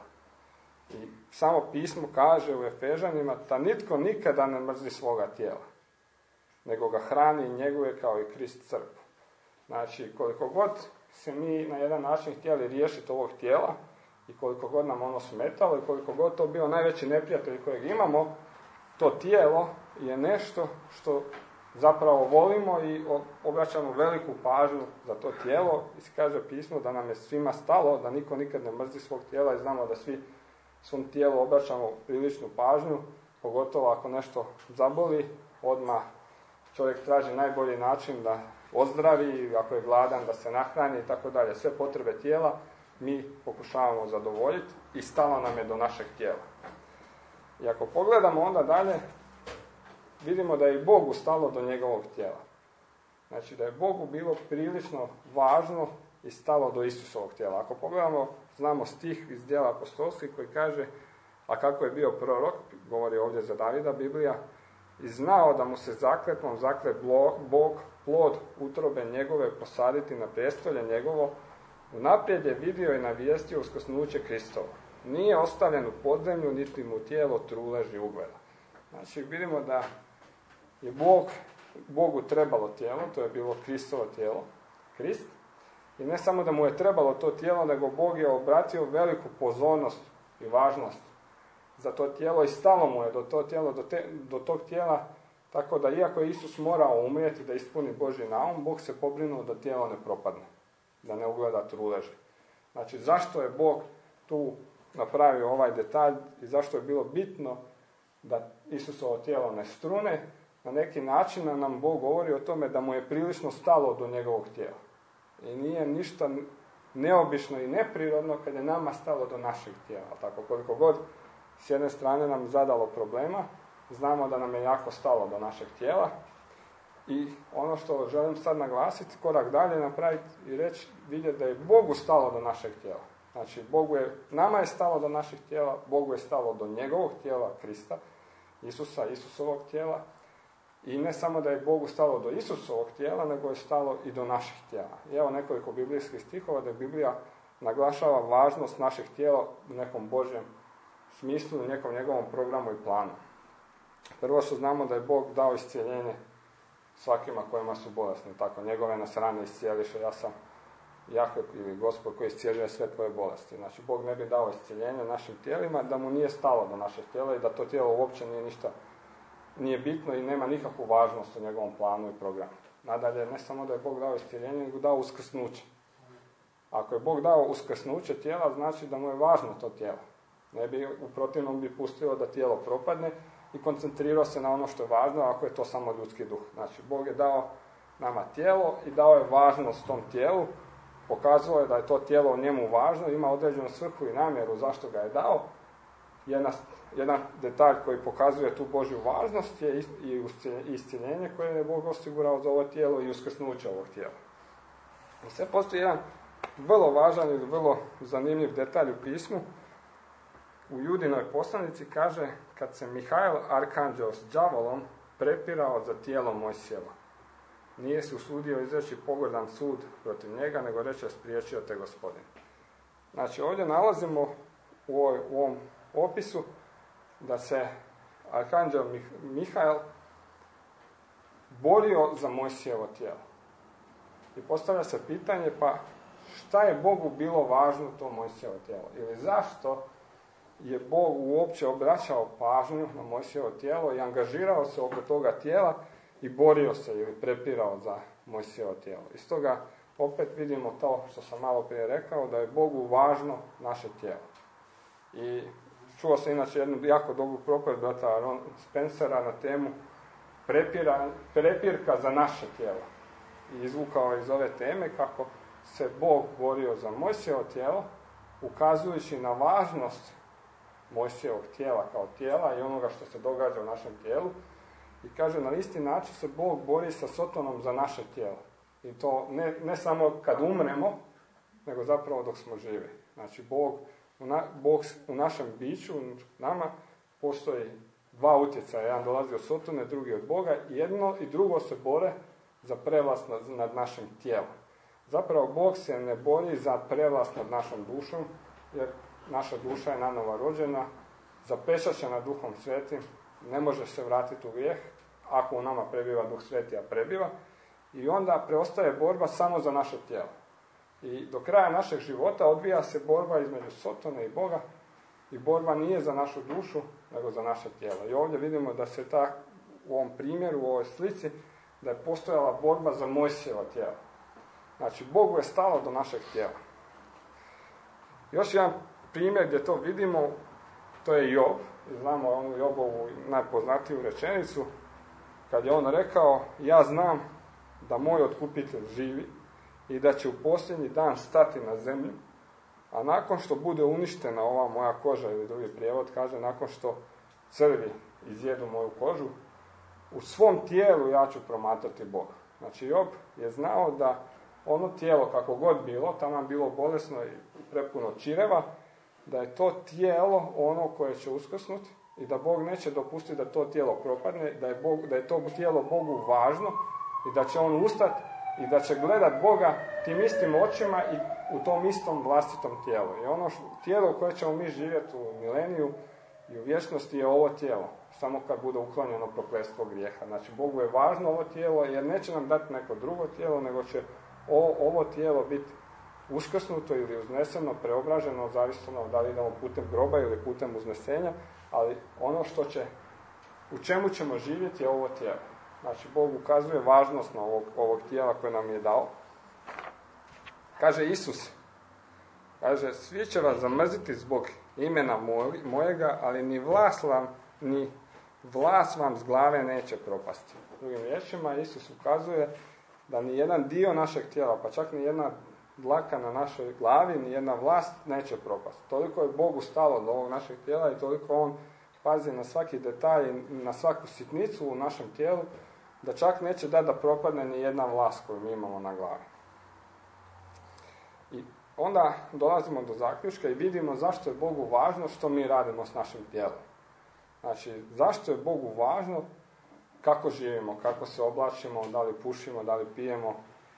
Speaker 1: I samo pismo kaže u Efežanima da nitko nikada ne mrzi svoga tijela, nego ga hrani i njeguje kao i Krist crkvu. Znači, koliko god se mi na jedan način htjeli riješiti ovog tijela i koliko god nam ono smetalo i koliko god to bio najveći neprijatelj kojeg imamo, to tijelo je nešto što zapravo volimo i obraćamo veliku pažnju za to tijelo. I kaže pismo da nam je svima stalo, da niko nikad ne mrzi svog tijela i znamo da svi svom tijelu obraćamo priličnu pažnju, pogotovo ako nešto zaboli, odmah čovjek traži najbolji način da ozdravi, ako je gladan da se nahrani i tako dalje. Sve potrebe tijela mi pokušavamo zadovoljiti i stalo nam je do našeg tijela. I ako pogledamo onda dalje, vidimo da je i Bogu stalo do njegovog tijela. Znači da je Bogu bilo prilično važno i stalo do Isusovog tijela. Ako pogledamo, znamo stih iz Djela apostolskih koji kaže, a kako je bio prorok, govori ovdje za Davida Biblija, i znao da mu se zakletvom zaklet Bog plod utrobe njegove posaditi na prestolje njegovo, unaprijed je vidio i navijestio uskrsnuće Kristovo. Nije ostavljen u podzemlju, niti mu tijelo truleži ugleda. Znači vidimo da je Bogu trebalo tijelo, to je bilo Kristovo tijelo, Krist, i ne samo da mu je trebalo to tijelo, nego Bog je obratio veliku pozornost i važnost za to tijelo i stalo mu je do tog tijela, tako da iako je Isus morao umrijeti da ispuni Božji naum, Bog se pobrinuo da tijelo ne propadne, da ne ugleda truleži. Znači zašto je Bog tu napravio ovaj detalj i zašto je bilo bitno da Isusovo tijelo ne strune, na neki način nam Bog govori o tome da mu je prilično stalo do njegovog tijela. I nije ništa neobično i neprirodno kad je nama stalo do našeg tijela. Tako koliko god s jedne strane nam zadalo problema, znamo da nam je jako stalo do našeg tijela. I ono što želim sad naglasiti, korak dalje napraviti i reći, vidjeti da je Bogu stalo do našeg tijela. Znači, nama je stalo do našeg tijela, Bogu je stalo do njegovog tijela, Krista, Isusovog tijela. I ne samo da je Bogu stalo do Isusovog tijela, nego je stalo i do naših tijela. I evo nekoliko biblijskih stihova da Biblija naglašava važnost našeg tijela u nekom Božjem smislu, u nekom njegovom programu i planu. Prvo što znamo da je Bog dao iscijeljenje svakima kojima su bolesni. Tako, njegove nas rane iscijeliše, ja sam Jahve ili Gospod koji iscijeljuje sve tvoje bolesti. Znači, Bog ne bi dao iscijeljenje našim tijelima da mu nije stalo do našeg tijela i da to tijelo uopće nije bitno i nema nikakvu važnost u njegovom planu i programu. Nadalje, ne samo da je Bog dao iscijeljenje, nego dao uskrsnuće. Ako je Bog dao uskrsnuće tijela, znači da mu je važno to tijelo. Ne bi, u protivnom bi pustio da tijelo propadne i koncentrirao se na ono što je važno, ako je to samo ljudski duh. Znači, Bog je dao nama tijelo i dao je važnost tom tijelu, pokazao je da je to tijelo u njemu važno, ima određenu svrhu i namjeru zašto ga je dao. Jedan detalj koji pokazuje tu Božju važnost je i iscjeljenje koje je Bog osigurao za ovo tijelo i uskrsnuće ovog tijela. I sve postoji jedan vrlo važan ili vrlo zanimljiv detalj u pismu. U Judinoj poslanici kaže, kad se Mihael arkanđeo s đavolom prepirao za tijelo Mojsijeva, nije se usudio izreći pogordan sud protiv njega, nego reče, spriječio te Gospodin. Znači, ovdje nalazimo u ovom opisu da se arkanđel Mihael borio za Mojsijevo tijelo. I postavlja se pitanje, pa šta je Bogu bilo važno to Mojsijevo tijelo? Ili zašto je Bog uopće obraćao pažnju na Mojsijevo tijelo i angažirao se oko toga tijela i borio se ili prepirao za Mojsijevo tijelo? I stoga opet vidimo to što sam malo prije rekao, da je Bogu važno naše tijelo. I čuo sam inače jednu jako dobru propovijed brata Ron Spencera na temu prepirka za naše tijelo. I izvukao iz ove teme kako se Bog borio za Mojsijevo tijelo, ukazujući na važnost Mojsijevog tijela kao tijela i onoga što se događa u našem tijelu. I kaže, na isti način se Bog bori sa Sotonom za naše tijelo. I to ne samo kad umremo, nego zapravo dok smo živi. Znači, Bog u našem biću, nama, postoji dva utjecaja. Jedan dolazi od Sotone, drugi od Boga. Jedno i drugo se bore za prevlast nad našim tijelom. Zapravo, Bog se ne bori za prevlast nad našom dušom, jer naša duša je nanova rođena, zapečaćena Duhom Svetim, ne može se vratiti u grijeh, ako u nama prebiva Duh Sveti, a prebiva, i onda preostaje borba samo za naše tijelo. I do kraja našeg života odvija se borba između Sotone i Boga, i borba nije za našu dušu, nego za naše tijelo. I ovdje vidimo da se u ovom primjeru, u ovoj slici, da je postojala borba za Mojsijevo tijelo. Znači, Bogu je stalo do našeg tijela. Još jedan primjer gdje to vidimo to je Job. I znamo onu Jobovu najpoznatiju rečenicu, kad je on rekao, ja znam da moj otkupitelj živi i da će u posljednji dan stati na zemlju, a nakon što bude uništena ova moja koža, ili drugi prijevod kaže, nakon što crvi izjedu moju kožu, u svom tijelu ja ću promatrati Boga. Znači Job je znao da ono tijelo, kako god bilo, tamo bilo bolesno i prepuno čireva, da je to tijelo ono koje će uskrsnuti i da Bog neće dopustiti da to tijelo propadne, da je to tijelo Bogu važno i da će on ustati i da će gledat Boga tim istim očima i u tom istom vlastitom tijelu. I ono tijelo u koje ćemo mi živjeti u mileniju i u vječnosti je ovo tijelo, samo kad bude uklonjeno prokletstvo grijeha. Znači Bogu je važno ovo tijelo jer neće nam dati neko drugo tijelo, nego će ovo tijelo biti uskrsnuto ili uzneseno, preobraženo, zavisno da li idemo putem groba ili putem uznesenja, ali ono u čemu ćemo živjeti je ovo tijelo. Znači Bog ukazuje važnost na ovog tijela koje nam je dao. Kaže Isus, kaže, svi će vas zamrziti zbog imena mojega, ali ni vlas vam s glave neće propasti. Drugim riječima, Isus ukazuje da ni jedan dio našeg tijela, pa čak ni jedna dlaka na našoj glavi, ni jedna vlast neće propasti. Toliko je Bogu stalo do ovog našeg tijela i toliko on pazi na svaki detalj, na svaku sitnicu u našem tijelu, da čak neće dati da propadne ni jedna vlast koju mi imamo na glavi. I onda dolazimo do zaključka i vidimo zašto je Bogu važno što mi radimo s našim tijelom. Znači, zašto je Bogu važno kako živimo, kako se oblačimo, da li pušimo, da li pijemo,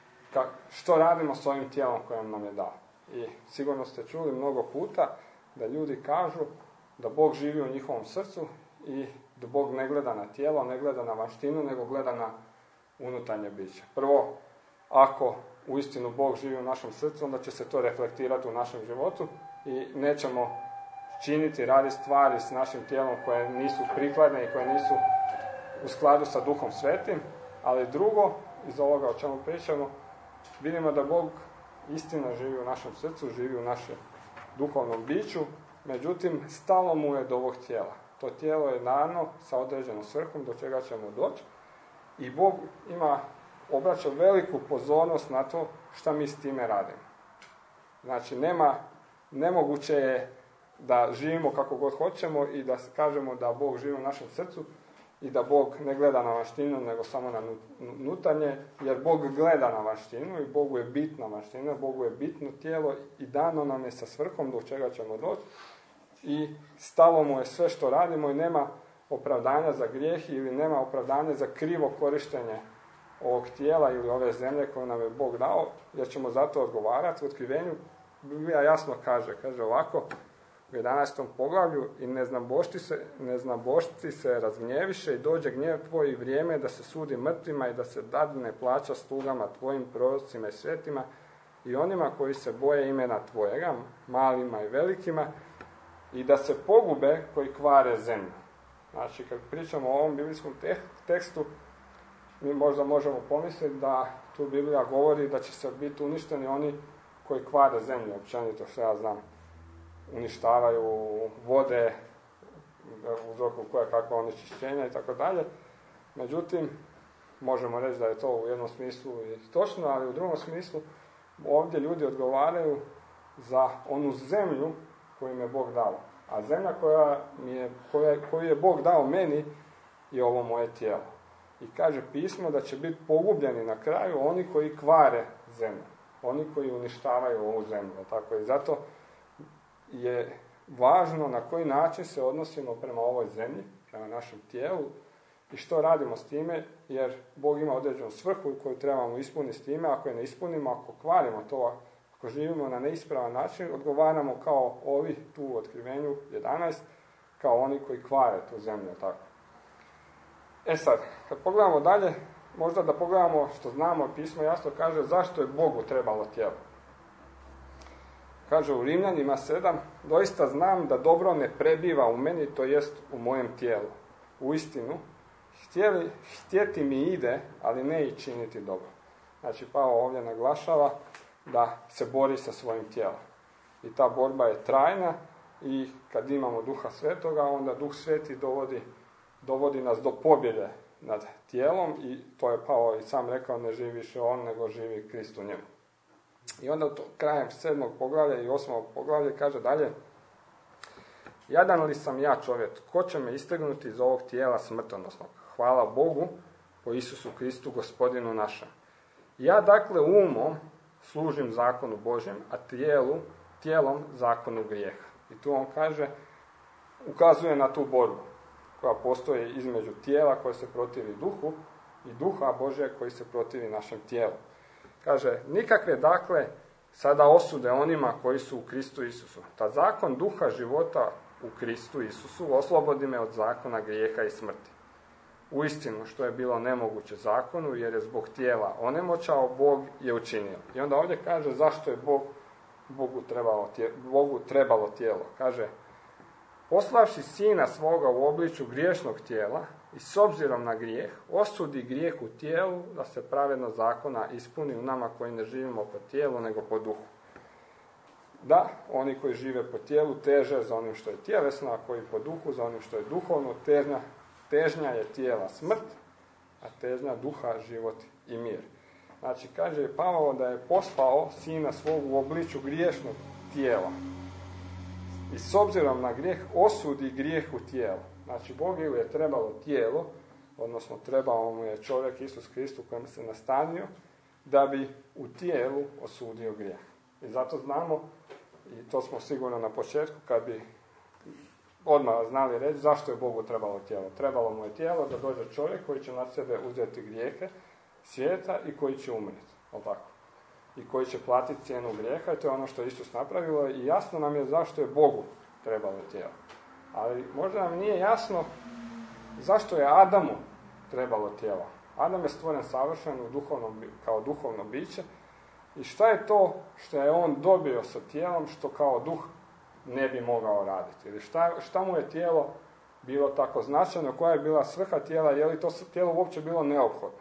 Speaker 1: što radimo s ovim tijelom kojem nam je dao. I sigurno ste čuli mnogo puta da ljudi kažu da Bog živi u njihovom srcu i da Bog ne gleda na tijelo, ne gleda na vanštinu, nego gleda na unutarnje biće. Prvo, ako uistinu Bog živi u našem srcu, onda će se to reflektirati u našem životu i nećemo činiti, raditi stvari s našim tijelom koje nisu prikladne i koje nisu u skladu sa Duhom Svetim. Ali drugo, iz ovoga o čemu pričamo, vidimo da Bog istina živi u našem srcu, živi u našem duhovnom biću, međutim, stalo mu je do ovog tijela. To tijelo je dano sa određenom svrhom do čega ćemo doći i Bog obraća veliku pozornost na to šta mi s time radimo. Znači, nemoguće je da živimo kako god hoćemo i da kažemo da Bog živi u našem srcu i da Bog ne gleda na vanštinu, nego samo na unutarnje, jer Bog gleda na vanštinu i Bogu je bitna vanština, Bogu je bitno tijelo i dano nam je sa svrhom do čega ćemo doći i stalo mu je sve što radimo i nema opravdanja za grijeh ili nema opravdanja za krivo korištenje ovog tijela ili ove zemlje koju nam je Bog dao, jer ćemo zato odgovarati. U Otkrivenju Biblija jasno kaže ovako, u 11. poglavlju, i neznabošci se razgnjeviše i dođe gnjev tvoj i vrijeme da se sudi mrtvima i da se dadne plaća slugama tvojim prorocima i svetima i onima koji se boje imena tvojega, malima i velikima, i da se pogube koji kvare zemlju. Znači, kad pričamo o ovom biblijskom tekstu, mi možda možemo pomisliti da tu Biblija govori da će se biti uništeni oni koji kvare zemlju, općenito što ja znam, uništavaju vode, uzrokuju koje kakva onečišćenja i tako dalje. Međutim, možemo reći da je to u jednom smislu i točno, ali u drugom smislu ovdje ljudi odgovaraju za onu zemlju koju im je Bog dao. A zemlja koju je Bog dao meni je ovo moje tijelo. I kaže pismo da će biti pogubljeni na kraju oni koji kvare zemlju. Oni koji uništavaju ovu zemlju. Tako i zato je važno na koji način se odnosimo prema ovoj zemlji, prema našem tijelu i što radimo s time, jer Bog ima određenu svrhu koju trebamo ispuniti s time. Ako je ne ispunimo, ako kvarimo to, ako živimo na neispravan način, odgovaramo kao ovi tu u Otkrivenju 11, kao oni koji kvare tu zemlju. Tako. Sad, kad pogledamo dalje, možda da pogledamo što znamo, pismo jasno kaže zašto je Bogu trebalo tijelo. Kaže u Rimljanima 7, doista znam da dobro ne prebiva u meni, to jest u mojem tijelu. Uistinu, htjeti mi ide, ali ne i činiti dobro. Znači, Pavao ovdje naglašava da se bori sa svojim tijelom. I ta borba je trajna i kad imamo Duha Svetoga, onda Duh Sveti dovodi nas do pobjede nad tijelom i to je Pavao i sam rekao, ne živi više on, nego živi Krist u njemu. I onda krajem 7. poglavlja i 8. poglavlja kaže dalje: jadan li sam ja čovjek, ko će me istegnuti iz ovog tijela smrtonosnog? Hvala Bogu po Isusu Kristu, Gospodinu našem. Ja dakle umom služim zakonu Božjem, a tijelom zakonu grijeha. I tu on kaže, ukazuje na tu borbu koja postoji između tijela koje se protivi duhu i duha Božje koji se protivi našem tijelu. Kaže, nikakve dakle sada osude onima koji su u Kristu Isusu. Ta zakon duha života u Kristu Isusu oslobodi me od zakona grijeha i smrti. Uistinu, što je bilo nemoguće zakonu, jer je zbog tijela onemoćao, Bog je učinio. I onda ovdje kaže zašto je Bogu trebalo tijelo. Kaže, poslavši sina svoga u obličju griješnog tijela i s obzirom na grijeh, osudi grijeh u tijelu da se pravednost zakona ispuni u nama koji ne živimo po tijelu, nego po duhu. Da, oni koji žive po tijelu teže za onim što je tjelesno, a koji po duhu za onim što je duhovno. Težnja je tijela smrt, a težnja duha život i mir. Znači, kaže Pavao da je poslao sina svog u obličju griješnog tijela. I s obzirom na grijeh osudi grijeh u tijelu. Znači, Bogu je trebalo tijelo, odnosno trebao mu je čovjek Isus Krist u kojem se nastanio, da bi u tijelu osudio grijeh. I zato znamo, i to smo sigurno na početku, kad bi odmah znali reći zašto je Bogu trebalo tijelo. Trebalo mu je tijelo da dođe čovjek koji će na sebe uzeti grijehe svijeta i koji će umrijeti. I koji će platiti cijenu grijeha, i to je ono što je Isus napravilo, i jasno nam je zašto je Bogu trebalo tijelo. Ali možda nam nije jasno zašto je Adamu trebalo tijelo. Adam je stvoren savršen kao duhovno biće, i šta je to što je on dobio sa tijelom što kao duh ne bi mogao raditi? Ili šta mu je tijelo bilo tako značajno, koja je bila svrha tijela, je li to tijelo uopće bilo neophodno?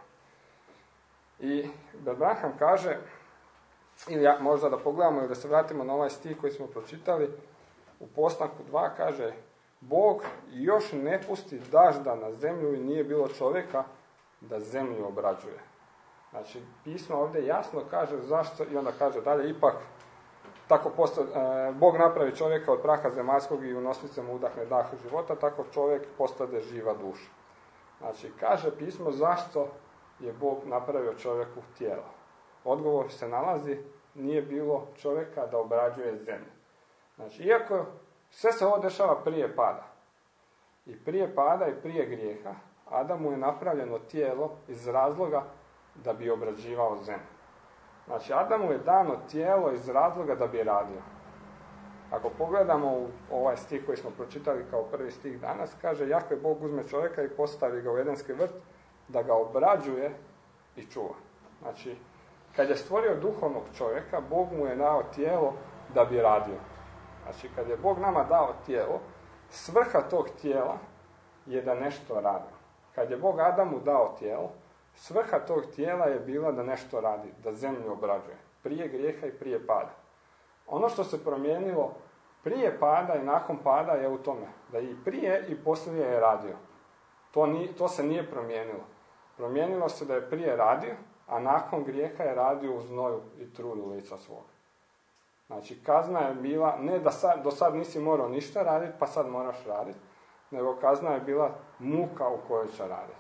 Speaker 1: I Branham kaže, ili možda da pogledamo ili da se vratimo na ovaj stih koji smo pročitali, u postanku 2 kaže, Bog još ne pusti dažda na zemlju i nije bilo čovjeka da zemlju obrađuje. Znači, pismo ovdje jasno kaže zašto, i onda kaže dalje, ipak tako Bog napravi čovjeka od praha zemaljskog i u nosnicama udahne dah života, tako čovjek postade živa duša. Znači, kaže pismo zašto je Bog napravio čovjeku tijelo. Odgovor se nalazi, nije bilo čovjeka da obrađuje zemlju. Znači, iako sve se ovo dešava prije pada. I prije pada i prije grijeha, Adamu je napravljeno tijelo iz razloga da bi obrađivao zemlju. Znači, Adamu je dano tijelo iz razloga da bi radio. Ako pogledamo u ovaj stih koji smo pročitali kao prvi stih danas, kaže, Jahve Bog uzme čovjeka i postavi ga u edenski vrt da ga obrađuje i čuva. Znači, kad je stvorio duhovnog čovjeka, Bog mu je dao tijelo da bi radio. Znači, kad je Bog nama dao tijelo, svrha tog tijela je da nešto radi. Kad je Bog Adamu dao tijelo, svrha tog tijela je bila da nešto radi, da zemlju obrađuje. Prije grijeha i prije pada. Ono što se promijenilo prije pada i nakon pada je u tome da i prije i poslije je radio. To se nije promijenilo. Promijenilo se da je prije radio, a nakon grijeha je radio u znoju i trudu lica svoga. Znači, kazna je bila, ne da do sad nisi morao ništa raditi, pa sad moraš raditi, nego kazna je bila muka u kojoj će raditi.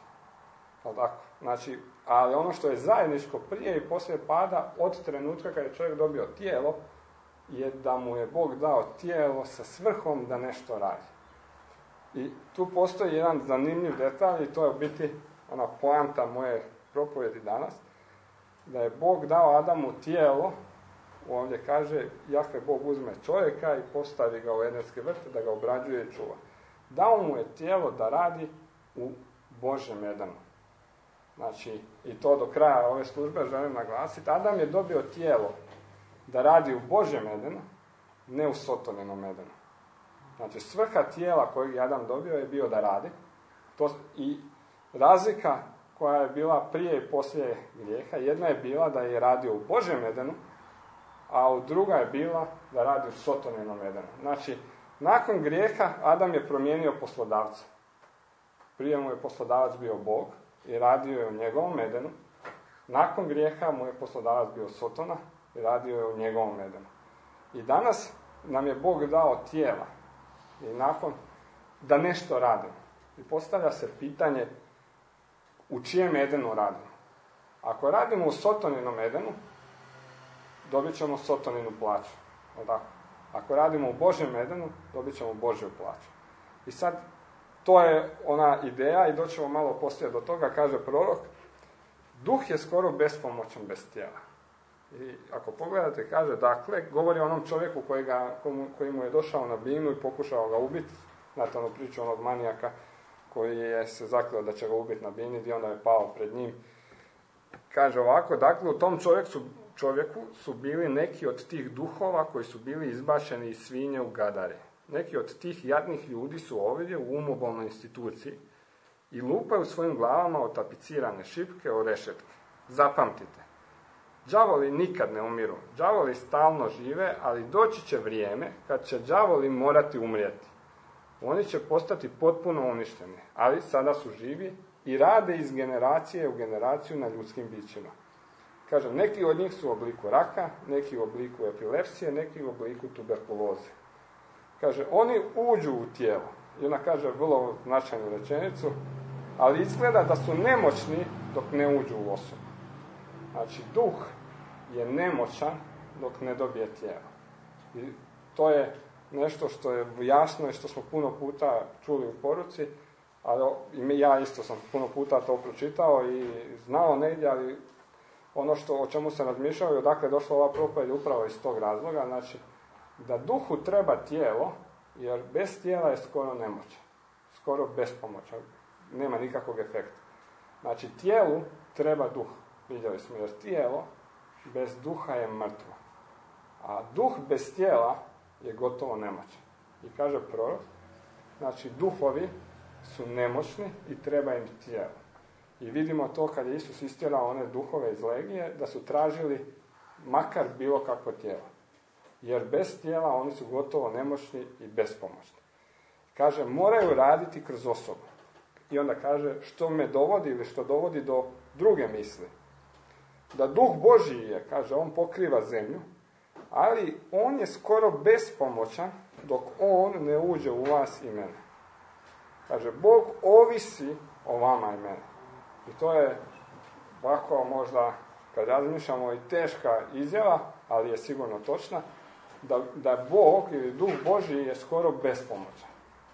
Speaker 1: Znači, ali ono što je zajedničko prije i poslije pada, od trenutka kad je čovjek dobio tijelo, je da mu je Bog dao tijelo sa svrhom da nešto radi. I tu postoji jedan zanimljiv detalj, i to je u biti ona poanta moje propovjedi danas, da je Bog dao Adamu tijelo, ovdje kaže, Jahve Bog uzme čovjeka i postavi ga u edenski vrt da ga obrađuje i čuva. Dao mu je tijelo da radi u Božjem Edenu. Znači, i to do kraja ove službe želim naglasiti, Adam je dobio tijelo da radi u Božjem Edenu, ne u Sotoninom Edenu. Znači, svrha tijela kojeg je Adam dobio je bio da radi. I razlika koja je bila prije i poslije grijeha, jedna je bila da je radio u Božjem Edenu, a druga je bila da radi u Sotoninom Edenu. Znači, Nakon grijeha Adam je promijenio poslodavca. Prije mu je poslodavac bio Bog i radio je u njegovom Edenu. Nakon grijeha mu je poslodavac bio Sotona i radio je u njegovom Edenu. I danas nam je Bog dao tijela i nakon da nešto radimo. I postavlja se pitanje u čijem Edenu radimo. Ako radimo u Sotoninom Edenu, dobit ćemo Sotoninu plaću. Odako. Ako radimo u Božjem Edenu, dobit ćemo Božju plaću. I sad, to je ona ideja i doćemo malo poslije do toga, kaže prorok, duh je skoro bespomoćan bez tijela. I ako pogledate, kaže, dakle, govori o onom čovjeku koji mu je došao na binu i pokušao ga ubiti. Znate onu priču onog manijaka koji je se zakleo da će ga ubiti na bini i onda je pao pred njim. Kaže ovako, dakle, u tom čovjeku su bili neki od tih duhova koji su bili izbačeni iz svinje u gadare. Neki od tih jadnih ljudi su ovdje u umobolnoj instituciji i lupaju svojim glavama o tapicirane šipke, o rešetke. Zapamtite, đavoli nikad ne umiru, đavoli stalno žive, ali doći će vrijeme kad će đavoli morati umrijeti. Oni će postati potpuno uništeni, ali sada su živi i rade iz generacije u generaciju na ljudskim bićima. Kaže, neki od njih su u obliku raka, neki u obliku epilepsije, neki u obliku tuberkuloze. Kaže, oni uđu u tijelo. I ona kaže vrlo značajnu rečenicu, ali izgleda da su nemoćni dok ne uđu u osobu. Znači, duh je nemoćan dok ne dobije tijelo. I to je nešto što je jasno i što smo puno puta čuli u poruci, ali ja isto sam puno puta to pročitao i znao negdje, ali ono o čemu sam razmišljao i odakle je došla ova propovijed upravo iz tog razloga, znači da duhu treba tijelo, jer bez tijela je skoro nemoćan, skoro bespomoćan, nema nikakvog efekta. Znači tijelu treba duh, vidjeli smo, jer tijelo bez duha je mrtvo, a duh bez tijela je gotovo nemoćan. I kaže prorok, znači duhovi su nemoćni i treba im tijelo. I vidimo to kad je Isus istjerao one duhove iz legije, da su tražili makar bilo kakvo tijelo. Jer bez tijela oni su gotovo nemoćni i bespomoćni. Kaže, moraju raditi kroz osobu. I onda kaže, što me dovodi ili što dovodi do druge misli. Da duh Božji je, kaže, on pokriva zemlju, ali on je skoro bespomoćan dok on ne uđe u vas i mene. Kaže, Bog ovisi o vama i mene. I to je ovako možda, kad razmišljamo, i teška izjava, ali je sigurno točna, da Bog ili Duh Božji je skoro bespomoćan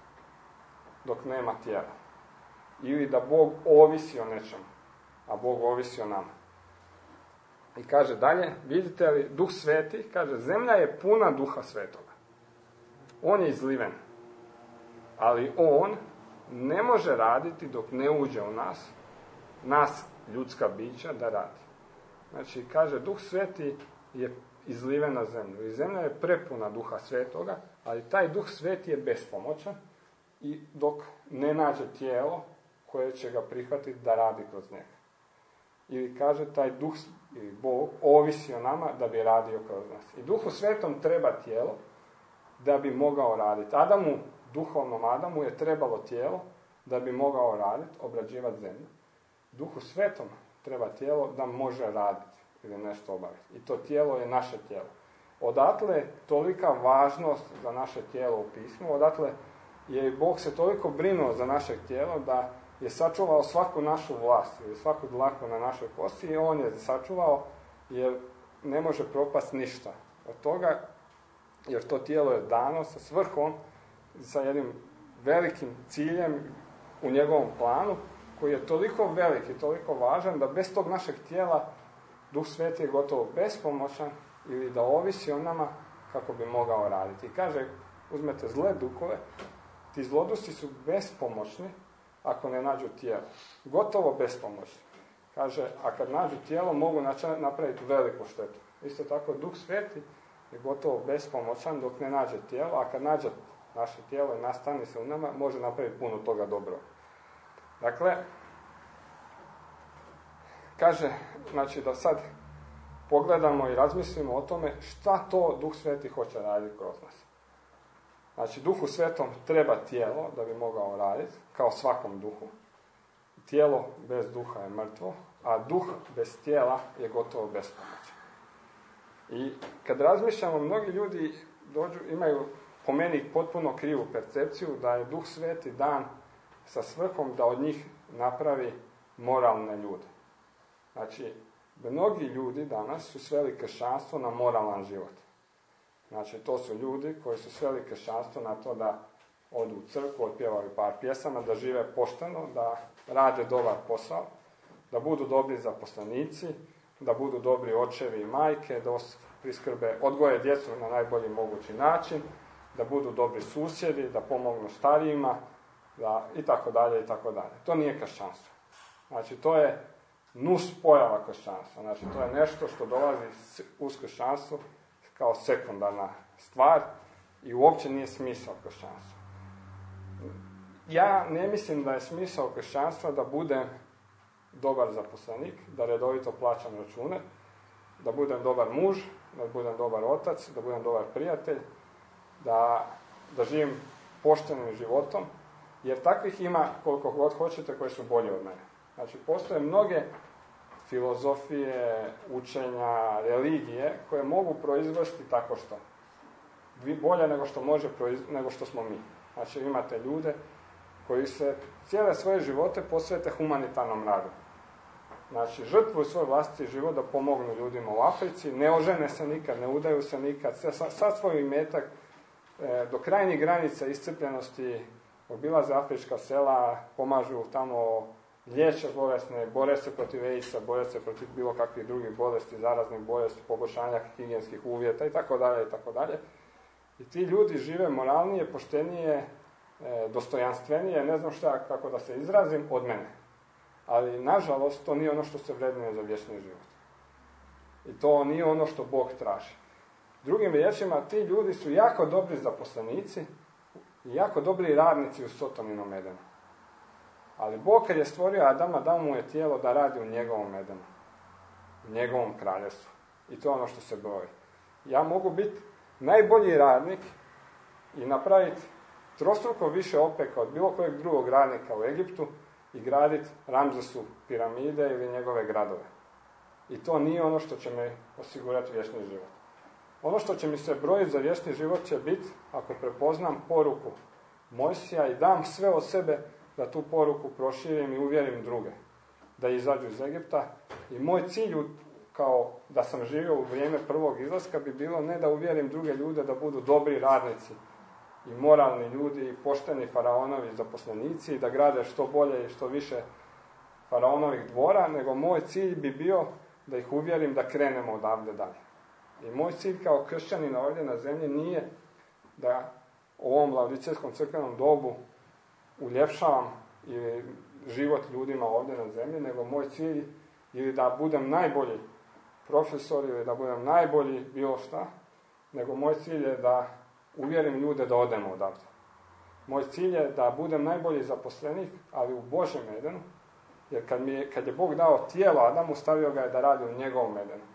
Speaker 1: dok nema tijela. Ili da Bog ovisi o nečemu, a Bog ovisi o nama. I kaže dalje, vidite li, Duh Sveti, kaže, zemlja je puna Duha Svetoga. On je izliven, ali on ne može raditi dok ne uđe u nas ljudska bića, da radi. Znači, kaže, Duh Sveti je izliven na zemlju. I zemlja je prepuna Duha Svetoga, ali taj Duh Sveti je bespomoćan i dok ne nađe tijelo koje će ga prihvatiti da radi kroz njega. Ili kaže, taj Duh ili Bog ovisi o nama da bi radio kroz nas. I Duhu Svetom treba tijelo da bi mogao raditi. Duhovnom Adamu je trebalo tijelo da bi mogao raditi, obrađivati zemlju. Duhu Svetom treba tijelo da može raditi ili nešto obaviti. I to tijelo je naše tijelo. Odatle tolika važnost za naše tijelo u pismu, odatle je Bog se toliko brinuo za naše tijelo da je sačuvao svaku našu vlast ili svaku dlaku na našoj kosti i on je sačuvao jer ne može propast ništa od toga, jer to tijelo je dano sa svrhom, sa jednim velikim ciljem u njegovom planu, koji je toliko velik i toliko važan da bez tog našeg tijela Duh Sveti je gotovo bespomoćan ili da ovisi o nama kako bi mogao raditi. I kaže, uzmete zle duhove, ti zlodusi su bespomoćni ako ne nađu tijelo. Gotovo bespomoćni. Kaže, a kad nađu tijelo mogu napraviti veliku štetu. Isto tako Duh Sveti je gotovo bespomoćan dok ne nađe tijelo, a kad nađe naše tijelo i nastane se u nama, može napraviti puno toga dobro. Dakle, kaže, znači da sad pogledamo i razmislimo o tome šta to Duh Sveti hoće raditi kroz nas. Znači, Duhu Svetom treba tijelo da bi mogao raditi, kao svakom duhu. Tijelo bez duha je mrtvo, a duh bez tijela je gotovo bespomoćan. I kad razmišljamo, mnogi ljudi imaju po meni potpuno krivu percepciju da je Duh Sveti dan sa svrhom da od njih napravi moralne ljude. Znači, mnogi ljudi danas su sveli kršćanstvo na moralan život. Znači, to su ljudi koji su sveli kršćanstvo na to da odu u crkvu, otpjevaju par pjesama, da žive pošteno, da rade dobar posao, da budu dobri zaposlenici, da budu dobri očevi i majke, da priskrbe, odgoje djecu na najbolji mogući način, da budu dobri susjedi, da pomognu starijima, i tako dalje, i tako dalje. To nije kršćanstvo. Znači, to je nus pojava kršćanstva. Znači, to je nešto što dolazi uz kršćanstvo kao sekundarna stvar i uopće nije smisao kršćanstva. Ja ne mislim da je smisao kršćanstva da budem dobar zaposlenik, da redovito plaćam račune, da budem dobar muž, da budem dobar otac, da budem dobar prijatelj, da živim poštenim životom, jer takvih ima koliko god hoćete koji su bolji od mene. Znači, postoje mnoge filozofije, učenja, religije koje mogu proizvesti tako što. Bolje nego što smo mi. Znači, imate ljude koji se cijele svoje živote posvete humanitarnom radu. Znači, žrtvuju svoj vlastiti život da pomognu ljudima u Africi, ne ožene se nikad, ne udaju se nikad, sad svoj imetak do krajnjih granica iscrpljenosti obilaze afrička sela, pomažu tamo, liječe bolesne, bore se protiv AIDS-a, bore se protiv bilo kakvih drugih bolesti, zaraznih bolesti, poboljšanja higijenskih uvjeta itd., itd. I ti ljudi žive moralnije, poštenije, dostojanstvenije, ne znam šta kako da se izrazim, od mene. Ali, nažalost, to nije ono što se vrednuje za vječni život. I to nije ono što Bog traži. Drugim riječima, ti ljudi su jako dobri zaposlenici i jako dobri radnici u Sotominom Edenu. Ali Bog kad je stvorio Adama, dao mu je tijelo da radi u njegovom Edenu, u njegovom kraljevstvu. I to je ono što se broji. Ja mogu biti najbolji radnik i napraviti trostruko više opeka od bilo kojeg drugog radnika u Egiptu i graditi Ramzesu piramide ili njegove gradove. I to nije ono što će me osigurati vječni život. Ono što će mi se brojiti za vječni život će biti ako prepoznam poruku Mojsija i dam sve od sebe da tu poruku proširim i uvjerim druge. Da izađu iz Egipta. I moj cilj, kao da sam živio u vrijeme prvog izlaska, bi bilo ne da uvjerim druge ljude da budu dobri radnici i moralni ljudi i pošteni faraonovi zaposlenici i da grade što bolje i što više faraonovih dvora, nego moj cilj bi bio da ih uvjerim da krenemo odavde dalje. I moj cilj kao kršćanin ovdje na zemlji nije da u ovom laodicejskom crkvenom dobu uljepšavam život ljudima ovdje na zemlji, nego moj cilj ili da budem najbolji profesor ili da budem najbolji bilo šta, nego moj cilj je da uvjerim ljude da odemo odavde. Moj cilj je da budem najbolji zaposlenik, ali u Božjem Edenu, jer kad je Bog dao tijelo Adamu, stavio ga je da radi u njegovom Edenu.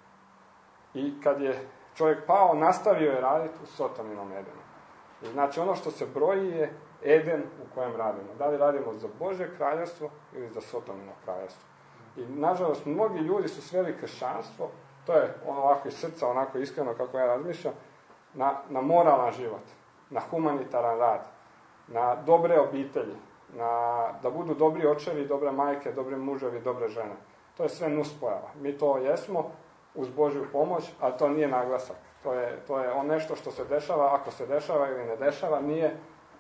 Speaker 1: I kad je čovjek pao, nastavio je raditi u Sotominom Edenu. I znači ono što se broji je Eden u kojem radimo. Da li radimo za Božje kraljevstvo ili za Sotomino kraljevstvo. I nažalost, mnogi ljudi su sveli kršćanstvo, to je ono ovako iz srca, onako iskreno kako ja razmišljam, na moralan život, na humanitaran rad, na dobre obitelji, da budu dobri očevi, dobre majke, dobre muževi, dobre žene. To je sve nuspojava. Mi to jesmo uz Božju pomoć, ali to nije naglasak. To je nešto što se dešava, ako se dešava ili ne dešava, nije.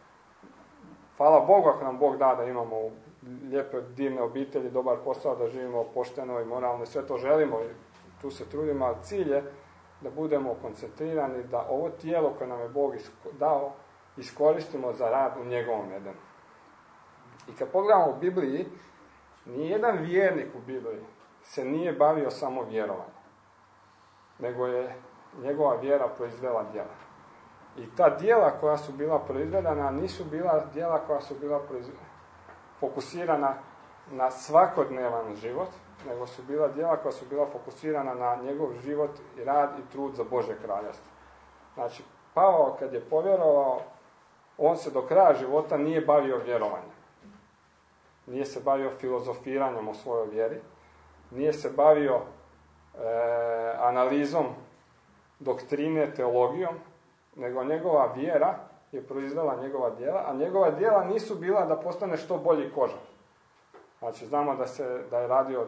Speaker 1: Hvala Bogu ako nam Bog da imamo lijepe, divne obitelji, dobar posao, da živimo pošteno i moralno, sve to želimo i tu se trudimo, ali cilj je da budemo koncentrirani, da ovo tijelo koje nam je Bog dao, iskoristimo za rad u njegovom Edenu. I kad pogledamo u Bibliji, nijedan vjernik u Bibliji se nije bavio samo vjerovanjem, nego je njegova vjera proizvela djela. I ta djela koja su bila proizvedena nisu bila djela koja su bila fokusirana na svakodnevan život, nego su bila djela koja su bila fokusirana na njegov život i rad i trud za Božje kraljevstvo. Znači, Pavao kad je povjerovao, on se do kraja života nije bavio vjerovanjem. Nije se bavio filozofiranjem o svojoj vjeri. Nije se bavio analizom doktrine, teologijom, nego njegova vjera je proizvela njegova djela, a njegova djela nisu bila da postane što bolji kožar. Znači, znamo da je radio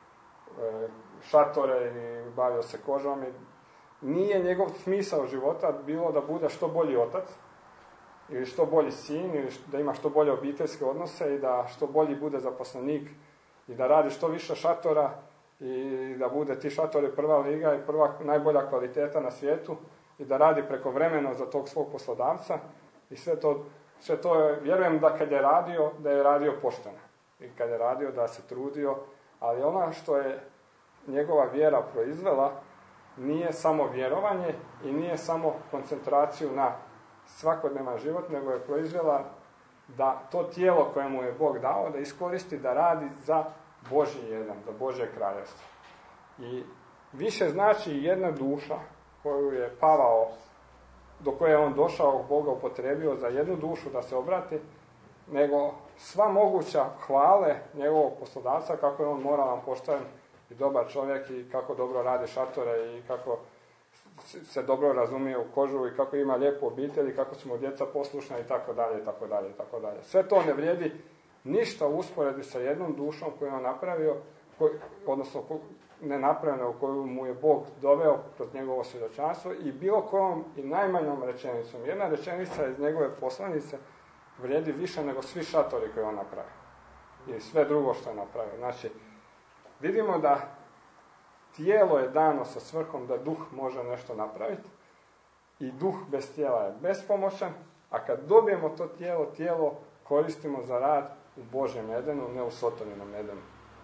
Speaker 1: šatore i bavio se kožom. Nije njegov smisao života bilo da bude što bolji otac, ili što bolji sin, ili da ima što bolje obiteljske odnose i da što bolji bude zaposlenik i da radi što više šatora i da bude ti šatori prva liga i prva najbolja kvaliteta na svijetu i da radi prekovremeno za tog svog poslodavca i sve to je, vjerujem da kad je radio, da je radio pošteno i kad je radio da se trudio, ali ono što je njegova vjera proizvela nije samo vjerovanje i nije samo koncentraciju na svakodnevan život, nego je proizvela da to tijelo koje mu je Bog dao, da iskoristi, da radi za Božji jedan, za Božje kraljevstvo. I više znači jedna duša koju je Pavao, do koje je on došao, Boga upotrebio za jednu dušu da se obrati, nego sva moguća hvale njegovog poslodavca, kako je on moralan, pošten i dobar čovjek i kako dobro radi šatore i kako se dobro razumije u kožu i kako ima lijepu obitelj i kako su mu djeca poslušna i tako dalje, i tako dalje, i tako dalje. Sve to ne vrijedi ništa u usporedbi sa jednom dušom koju je on napravio, odnosno ne napravljeno, u koju mu je Bog doveo kroz njegovo svjedočanstvo i bilo kojom i najmanjom rečenicom. Jedna rečenica iz njegove poslanice vrijedi više nego svi šatori koje on napravio. I sve drugo što je napravio. Znači, vidimo da tijelo je dano sa svrhom da duh može nešto napraviti i duh bez tijela je bespomoćan, a kad dobijemo to tijelo koristimo za rad u Božjem Edenu, ne u Sotoninom Edenu.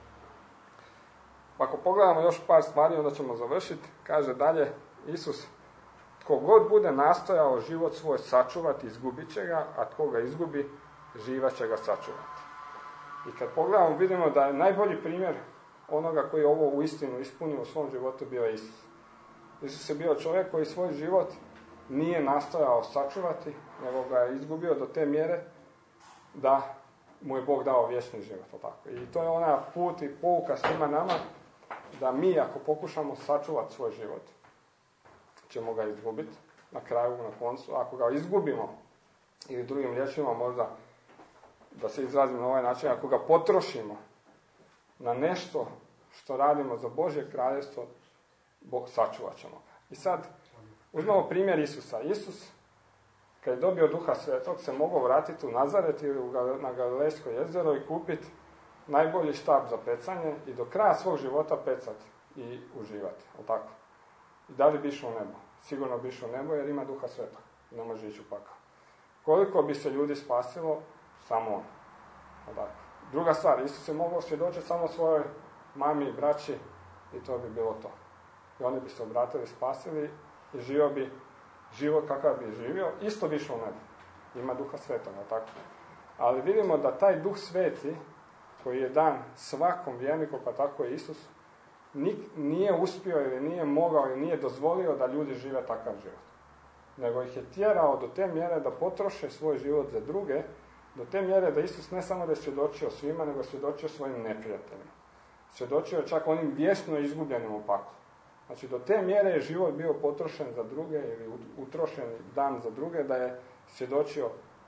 Speaker 1: Ako pogledamo još par stvari, onda ćemo završiti. Kaže dalje Isus: tko god bude nastojao život svoj sačuvati, izgubit će ga, a tko ga izgubi, živa će ga sačuvati. I kad pogledamo, vidimo da je najbolji primjer onoga koji je ovo uistinu ispunio u svom životu bio Isus. Isus je bio čovjek koji svoj život nije nastojao sačuvati, nego ga je izgubio do te mjere da mu je Bog dao vječni život. Tako. I to je ona put i pouka svima nama, da mi ako pokušamo sačuvati svoj život, ćemo ga izgubiti na kraju, na koncu. Ako ga izgubimo, ili drugim riječima možda, da se izrazim na ovaj način, ako ga potrošimo na nešto što radimo za Božje kraljevstvo, Bog sačuvat ćemo. I sad, uzmemo primjer Isusa. Isus, kad je dobio Duha Svetog, se mogao vratiti u Nazaret ili na Galilejsko jezero i kupiti najbolji štap za pecanje i do kraja svog života pecati i uživati. Tako? I da li bi išao u nebo? Sigurno bi išao u nebo jer ima Duha Svetog. Ne može ići u pakao. Koliko bi se ljudi spasilo? Samo on. Tako. Druga stvar, Isus je mogao svjedočiti samo svojoj mami i braći i to bi bilo to. I oni bi se obratili, spasili i živio bi život kakav bi živio, isto bi išao u nebo. Ima Duha Svetog, tako. Ali vidimo da taj Duh Sveti, koji je dan svakom vjerniku, pa tako i Isus, nije uspio ili nije mogao ili nije dozvolio da ljudi žive takav život. Nego ih je tjerao do te mjere da potroše svoj život za druge, do te mjere da Isus ne samo da je svjedočio svima, nego je svjedočio svojim neprijateljima. Svjedočio čak onim vječno izgubljenim u paklu. Znači, do te mjere je život bio potrošen za druge ili utrošen dan za druge, da je svjedočio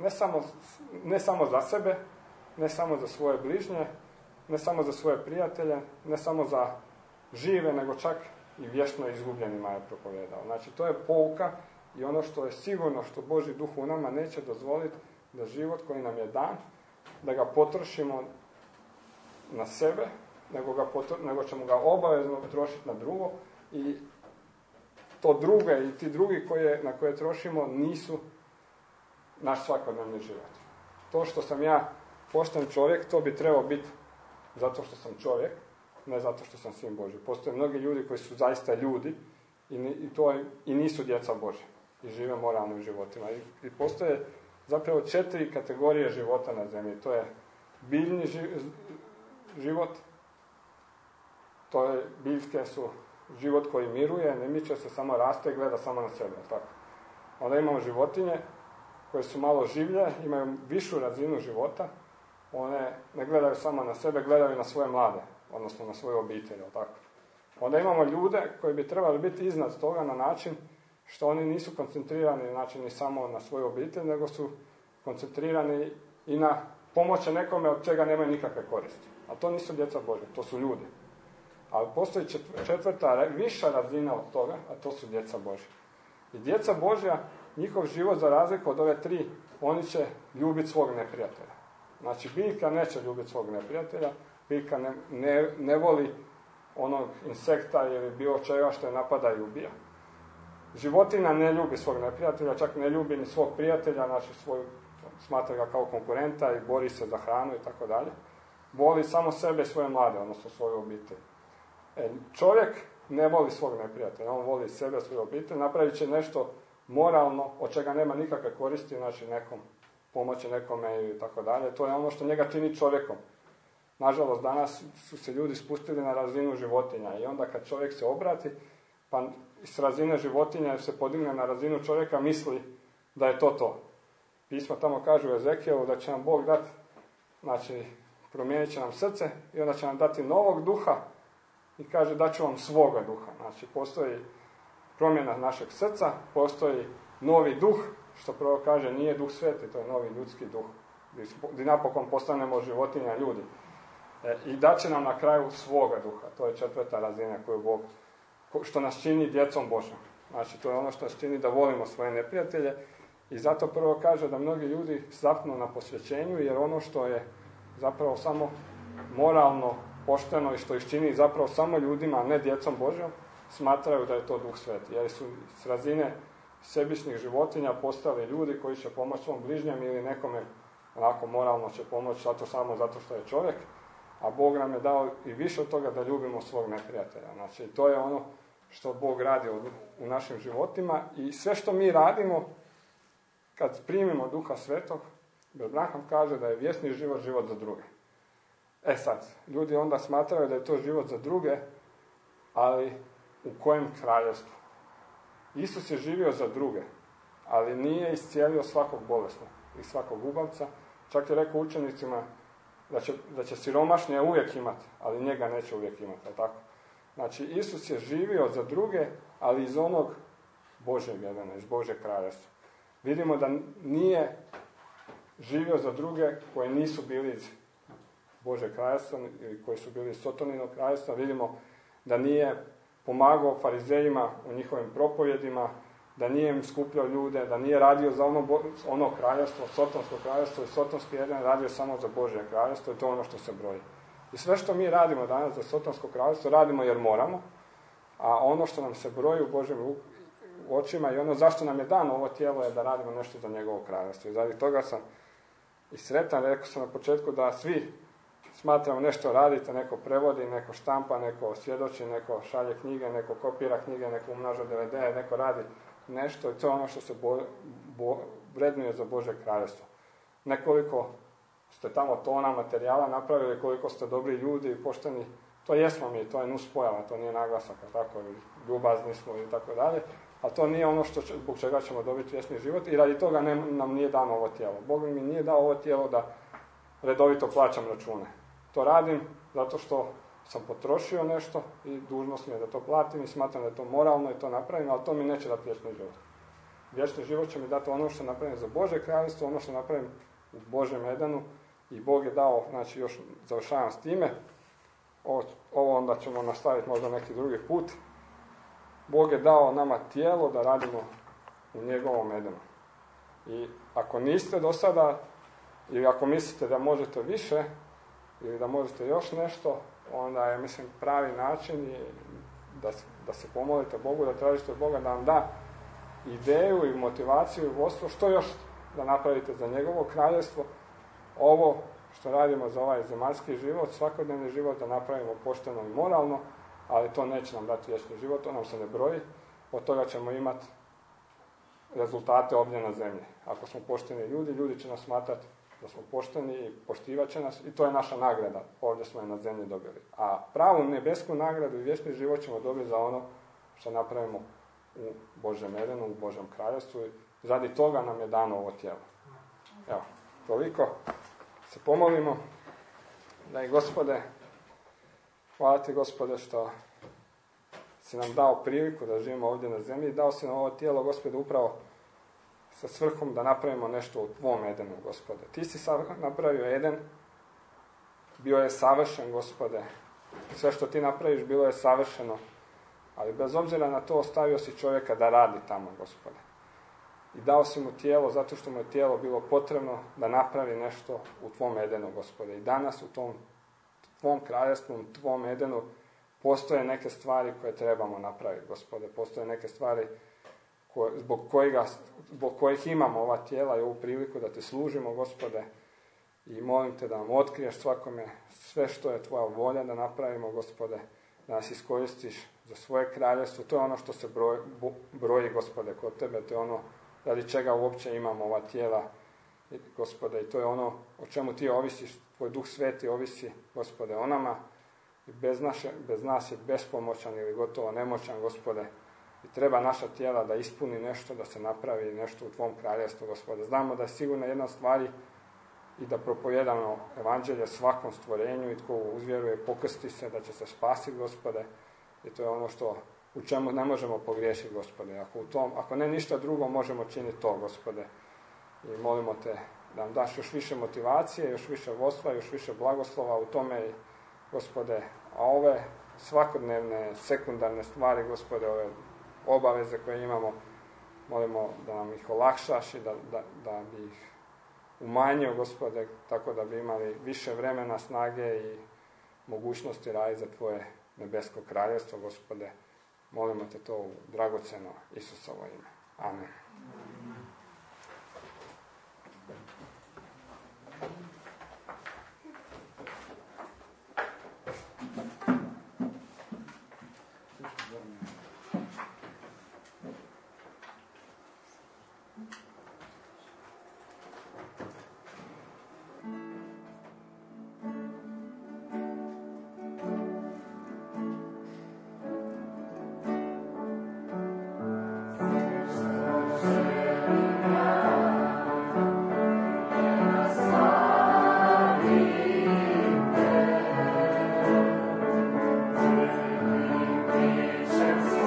Speaker 1: ne samo za sebe, ne samo za svoje bližnje, ne samo za svoje prijatelje, ne samo za žive, nego čak i vječno izgubljenima je propovijedao. Znači, to je pouka i ono što je sigurno, što Božji Duh u nama neće dozvoliti, da život koji nam je dan, da ga potrošimo na sebe, nego ćemo ga obavezno trošiti na drugo i to druge i ti drugi na koje trošimo nisu naš svakodnevni život. To što sam ja pošten čovjek, to bi trebao biti zato što sam čovjek, ne zato što sam sin Božji. Postoje mnogi ljudi koji su zaista ljudi i nisu djeca Božja i žive moralnim životima. I postoje zapravo 4 kategorije života na zemlji. To je biljni život, to je biljke su život koji miruje, ne miče se, samo raste i gleda samo na sebe. Tako. Onda imamo životinje koje su malo življe, imaju višu razinu života, one ne gledaju samo na sebe, gledaju na svoje mlade, odnosno na svoju obitelj, jel tako? Onda imamo ljude koji bi trebali biti iznad toga na način što oni nisu koncentrirani znači ni samo na svoju obitelj, nego su koncentrirani i na pomoći nekome od čega nemaju nikakve koristi. A to nisu djeca Božja, to su ljudi. Ali postoji četvrta, viša razina od toga, a to su djeca Božja. I djeca Božja, njihov život za razliku od ove tri, oni će ljubiti svog neprijatelja. Znači, biljka neće ljubiti svog neprijatelja, biljka ne voli onog insekta ili bilo čega što je napada i ubija. Životinja ne ljubi svog neprijatelja, čak ne ljubi ni svog prijatelja, znači smatra ga kao konkurenta i bori se za hranu i tako dalje. Voli samo sebe i svoje mlade, odnosno svoju obitelj. Čovjek ne voli svog neprijatelja, on voli sebe, svoju obitelj, napravit će nešto moralno, od čega nema nikakve koristi, znači pomoći nekome i tako dalje. To je ono što njega čini čovjekom. Nažalost, danas su se ljudi spustili na razinu životinja i onda kad čovjek se obrati, pa s razine životinja se podigne na razinu čovjeka, misli da je to. Pismo tamo kaže u Ezekijelu da će nam Bog dati, znači promijenit će nam srce i onda će nam dati novog duha i kaže da ću vam svoga duha. Znači postoji promjena našeg srca, postoji novi duh, što prvo kaže nije duh sveti, to je novi ljudski duh, gdje napokon postanemo životinja ljudi. I da će nam na kraju svoga duha, to je četvrta razina koju Bog, što nas čini djecom Božjom. Znači to je ono što nas čini da volimo svoje neprijatelje i zato prvo kaže da mnogi ljudi zapnu na posvećenju, jer ono što je zapravo samo moralno, pošteno i što ih čini zapravo samo ljudima, a ne djecom Božjom, smatraju da je to duh sveti, jer su s razine sebičnih životinja postali ljudi koji će pomoći svom bližnjem ili nekome onako moralno će pomoći samo zato što je čovjek, a Bog nam je dao i više od toga da ljubimo svog neprijatelja. Znači to je ono što Bog radi u našim životima i sve što mi radimo kad primimo Duha Svetog, Abraham kaže da je vječni život, život za druge. Sad, ljudi onda smatraju da je to život za druge, ali u kojem kraljevstvu? Isus je živio za druge, ali nije iscijelio svakog bolesnog i svakog ubavca. Čak je rekao učenicima da će siromašnije uvijek imati, ali njega neće uvijek imati, tako? Znači, Isus je živio za druge, ali iz onog Božjeg jedana, iz Božjeg kraljevstva. Vidimo da nije živio za druge koji nisu bili iz Božjeg kraljevstva ili koji su bili iz Sotoninog kraljevstva. Vidimo da nije pomagao farizejima u njihovim propovjedima, da nije im skupljao ljude, da nije radio za ono kraljevstvo, Sotonsko kraljevstvo i Sotonski jedan radio samo za Božje kraljevstvo i to je ono što se broji. I sve što mi radimo danas za Sotonsko kraljevstvo radimo jer moramo, a ono što nam se broji u Božjim očima i ono zašto nam je dano ovo tijelo je da radimo nešto za njegovo kraljevstvo. I zbog toga sam i sretan, rekao sam na početku da svi smatramo nešto radite, neko prevodi, neko štampa, neko svjedoči, neko šalje knjige, neko kopira knjige, neko umnaža DVD, neko radi nešto i to je ono što se vrednuje za Božje kraljevstvo. Nekoliko ste tamo tona materijala napravili, koliko ste dobri ljudi i pošteni, to jesmo mi, to je nuspojava, to nije naglasak, tako, ljubazni smo i tako dalje, a to nije ono zbog čega ćemo dobiti vječni život i radi toga nam nije dano ovo tijelo. Bog mi nije dao ovo tijelo da redovito plaćam račune. To radim zato što sam potrošio nešto i dužnost mi je da to platim i smatram da je to moralno i to napravim, ali to mi neće dati vječni život. Vječni život će mi dati ono što napravim za Božje kraljevstvo, ono što napravim u Božjem Edenu i Bog je dao, znači još završavam s time, ovo onda ćemo nastaviti možda neki drugi put. Bog je dao nama tijelo da radimo u njegovom Edenu. I ako niste do sada, ili ako mislite da možete više, ili da možete još nešto, onda je, mislim, pravi način da se pomolite Bogu, da tražite od Boga da vam da ideju i motivaciju i vodstvo, što još da napravite za njegovo kraljevstvo. Ovo što radimo za ovaj zemaljski život, svakodnevni život, da napravimo pošteno i moralno, ali to neće nam dati vječni život, to nam se ne broji, od toga ćemo imati rezultate ovdje na zemlji. Ako smo pošteni ljudi, ljudi će nas smatrati da smo pošteni i poštivat će nas i to je naša nagrada, ovdje smo je na zemlji dobili. A pravu nebesku nagradu i vječni život ćemo dobiti za ono što napravimo u Božjem Edenu, u Božjem kraljevstvu i radi toga nam je dano ovo tijelo. Evo, toliko. Se pomolimo. Daj Gospode, hvala ti Gospode što si nam dao priliku da živimo ovdje na zemlji i dao si nam ovo tijelo, Gospode, upravo sa svrhom da napravimo nešto u tvom Edenu, Gospode. Ti si napravio Eden, bio je savršen, Gospode. Sve što ti napraviš bilo je savršeno, ali bez obzira na to ostavio si čovjeka da radi tamo, Gospode. I dao si mu tijelo zato što mu je tijelo bilo potrebno da napravi nešto u tvom Edenu, Gospode. I danas u tom tvom kraljevstvu, u tvom Edenu postoje neke stvari koje trebamo napraviti, Gospode. Postoje neke stvari zbog kojih imamo ova tijela i ovu priliku da te služimo, Gospode. I molim te da nam otkriješ svakome sve što je tvoja volja da napravimo, Gospode, da nas iskoristiš za svoje kraljevstvo. To je ono što se broji, Gospode, kod tebe. To je ono radi čega uopće imamo ova tijela, Gospode. I to je ono o čemu ti ovisiš, tvoj Duh Sveti ovisi, Gospode, o nama. I bez nas je bespomoćan ili gotovo nemoćan, Gospode. I treba naša tijela da ispuni nešto, da se napravi nešto u tvom kraljevstvu, Gospode. Znamo da je sigurno jedna stvari i da propovijedamo evanđelje svakom stvorenju i tko uzvjeruje, pokrsti se, da će se spasiti, Gospode. I to je ono u čemu ne možemo pogriješiti, Gospode. Ako ne ništa drugo, možemo činiti to, Gospode. I molimo te da nam daš još više motivacije, još više vodstva, još više blagoslova u tome, Gospode. A ove svakodnevne, sekundarne stvari, Gospode, ove obaveze koje imamo, molimo da nam ih olakšaš i da bi ih umanjio, Gospode, tako da bi imali više vremena, snage i mogućnosti raditi za tvoje nebesko kraljevstvo, Gospode. Molimo te to u dragoceno Isusovo ime. Amen.
Speaker 3: Sense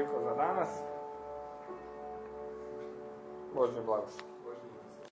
Speaker 1: toliko za danas. Božji blagoslov.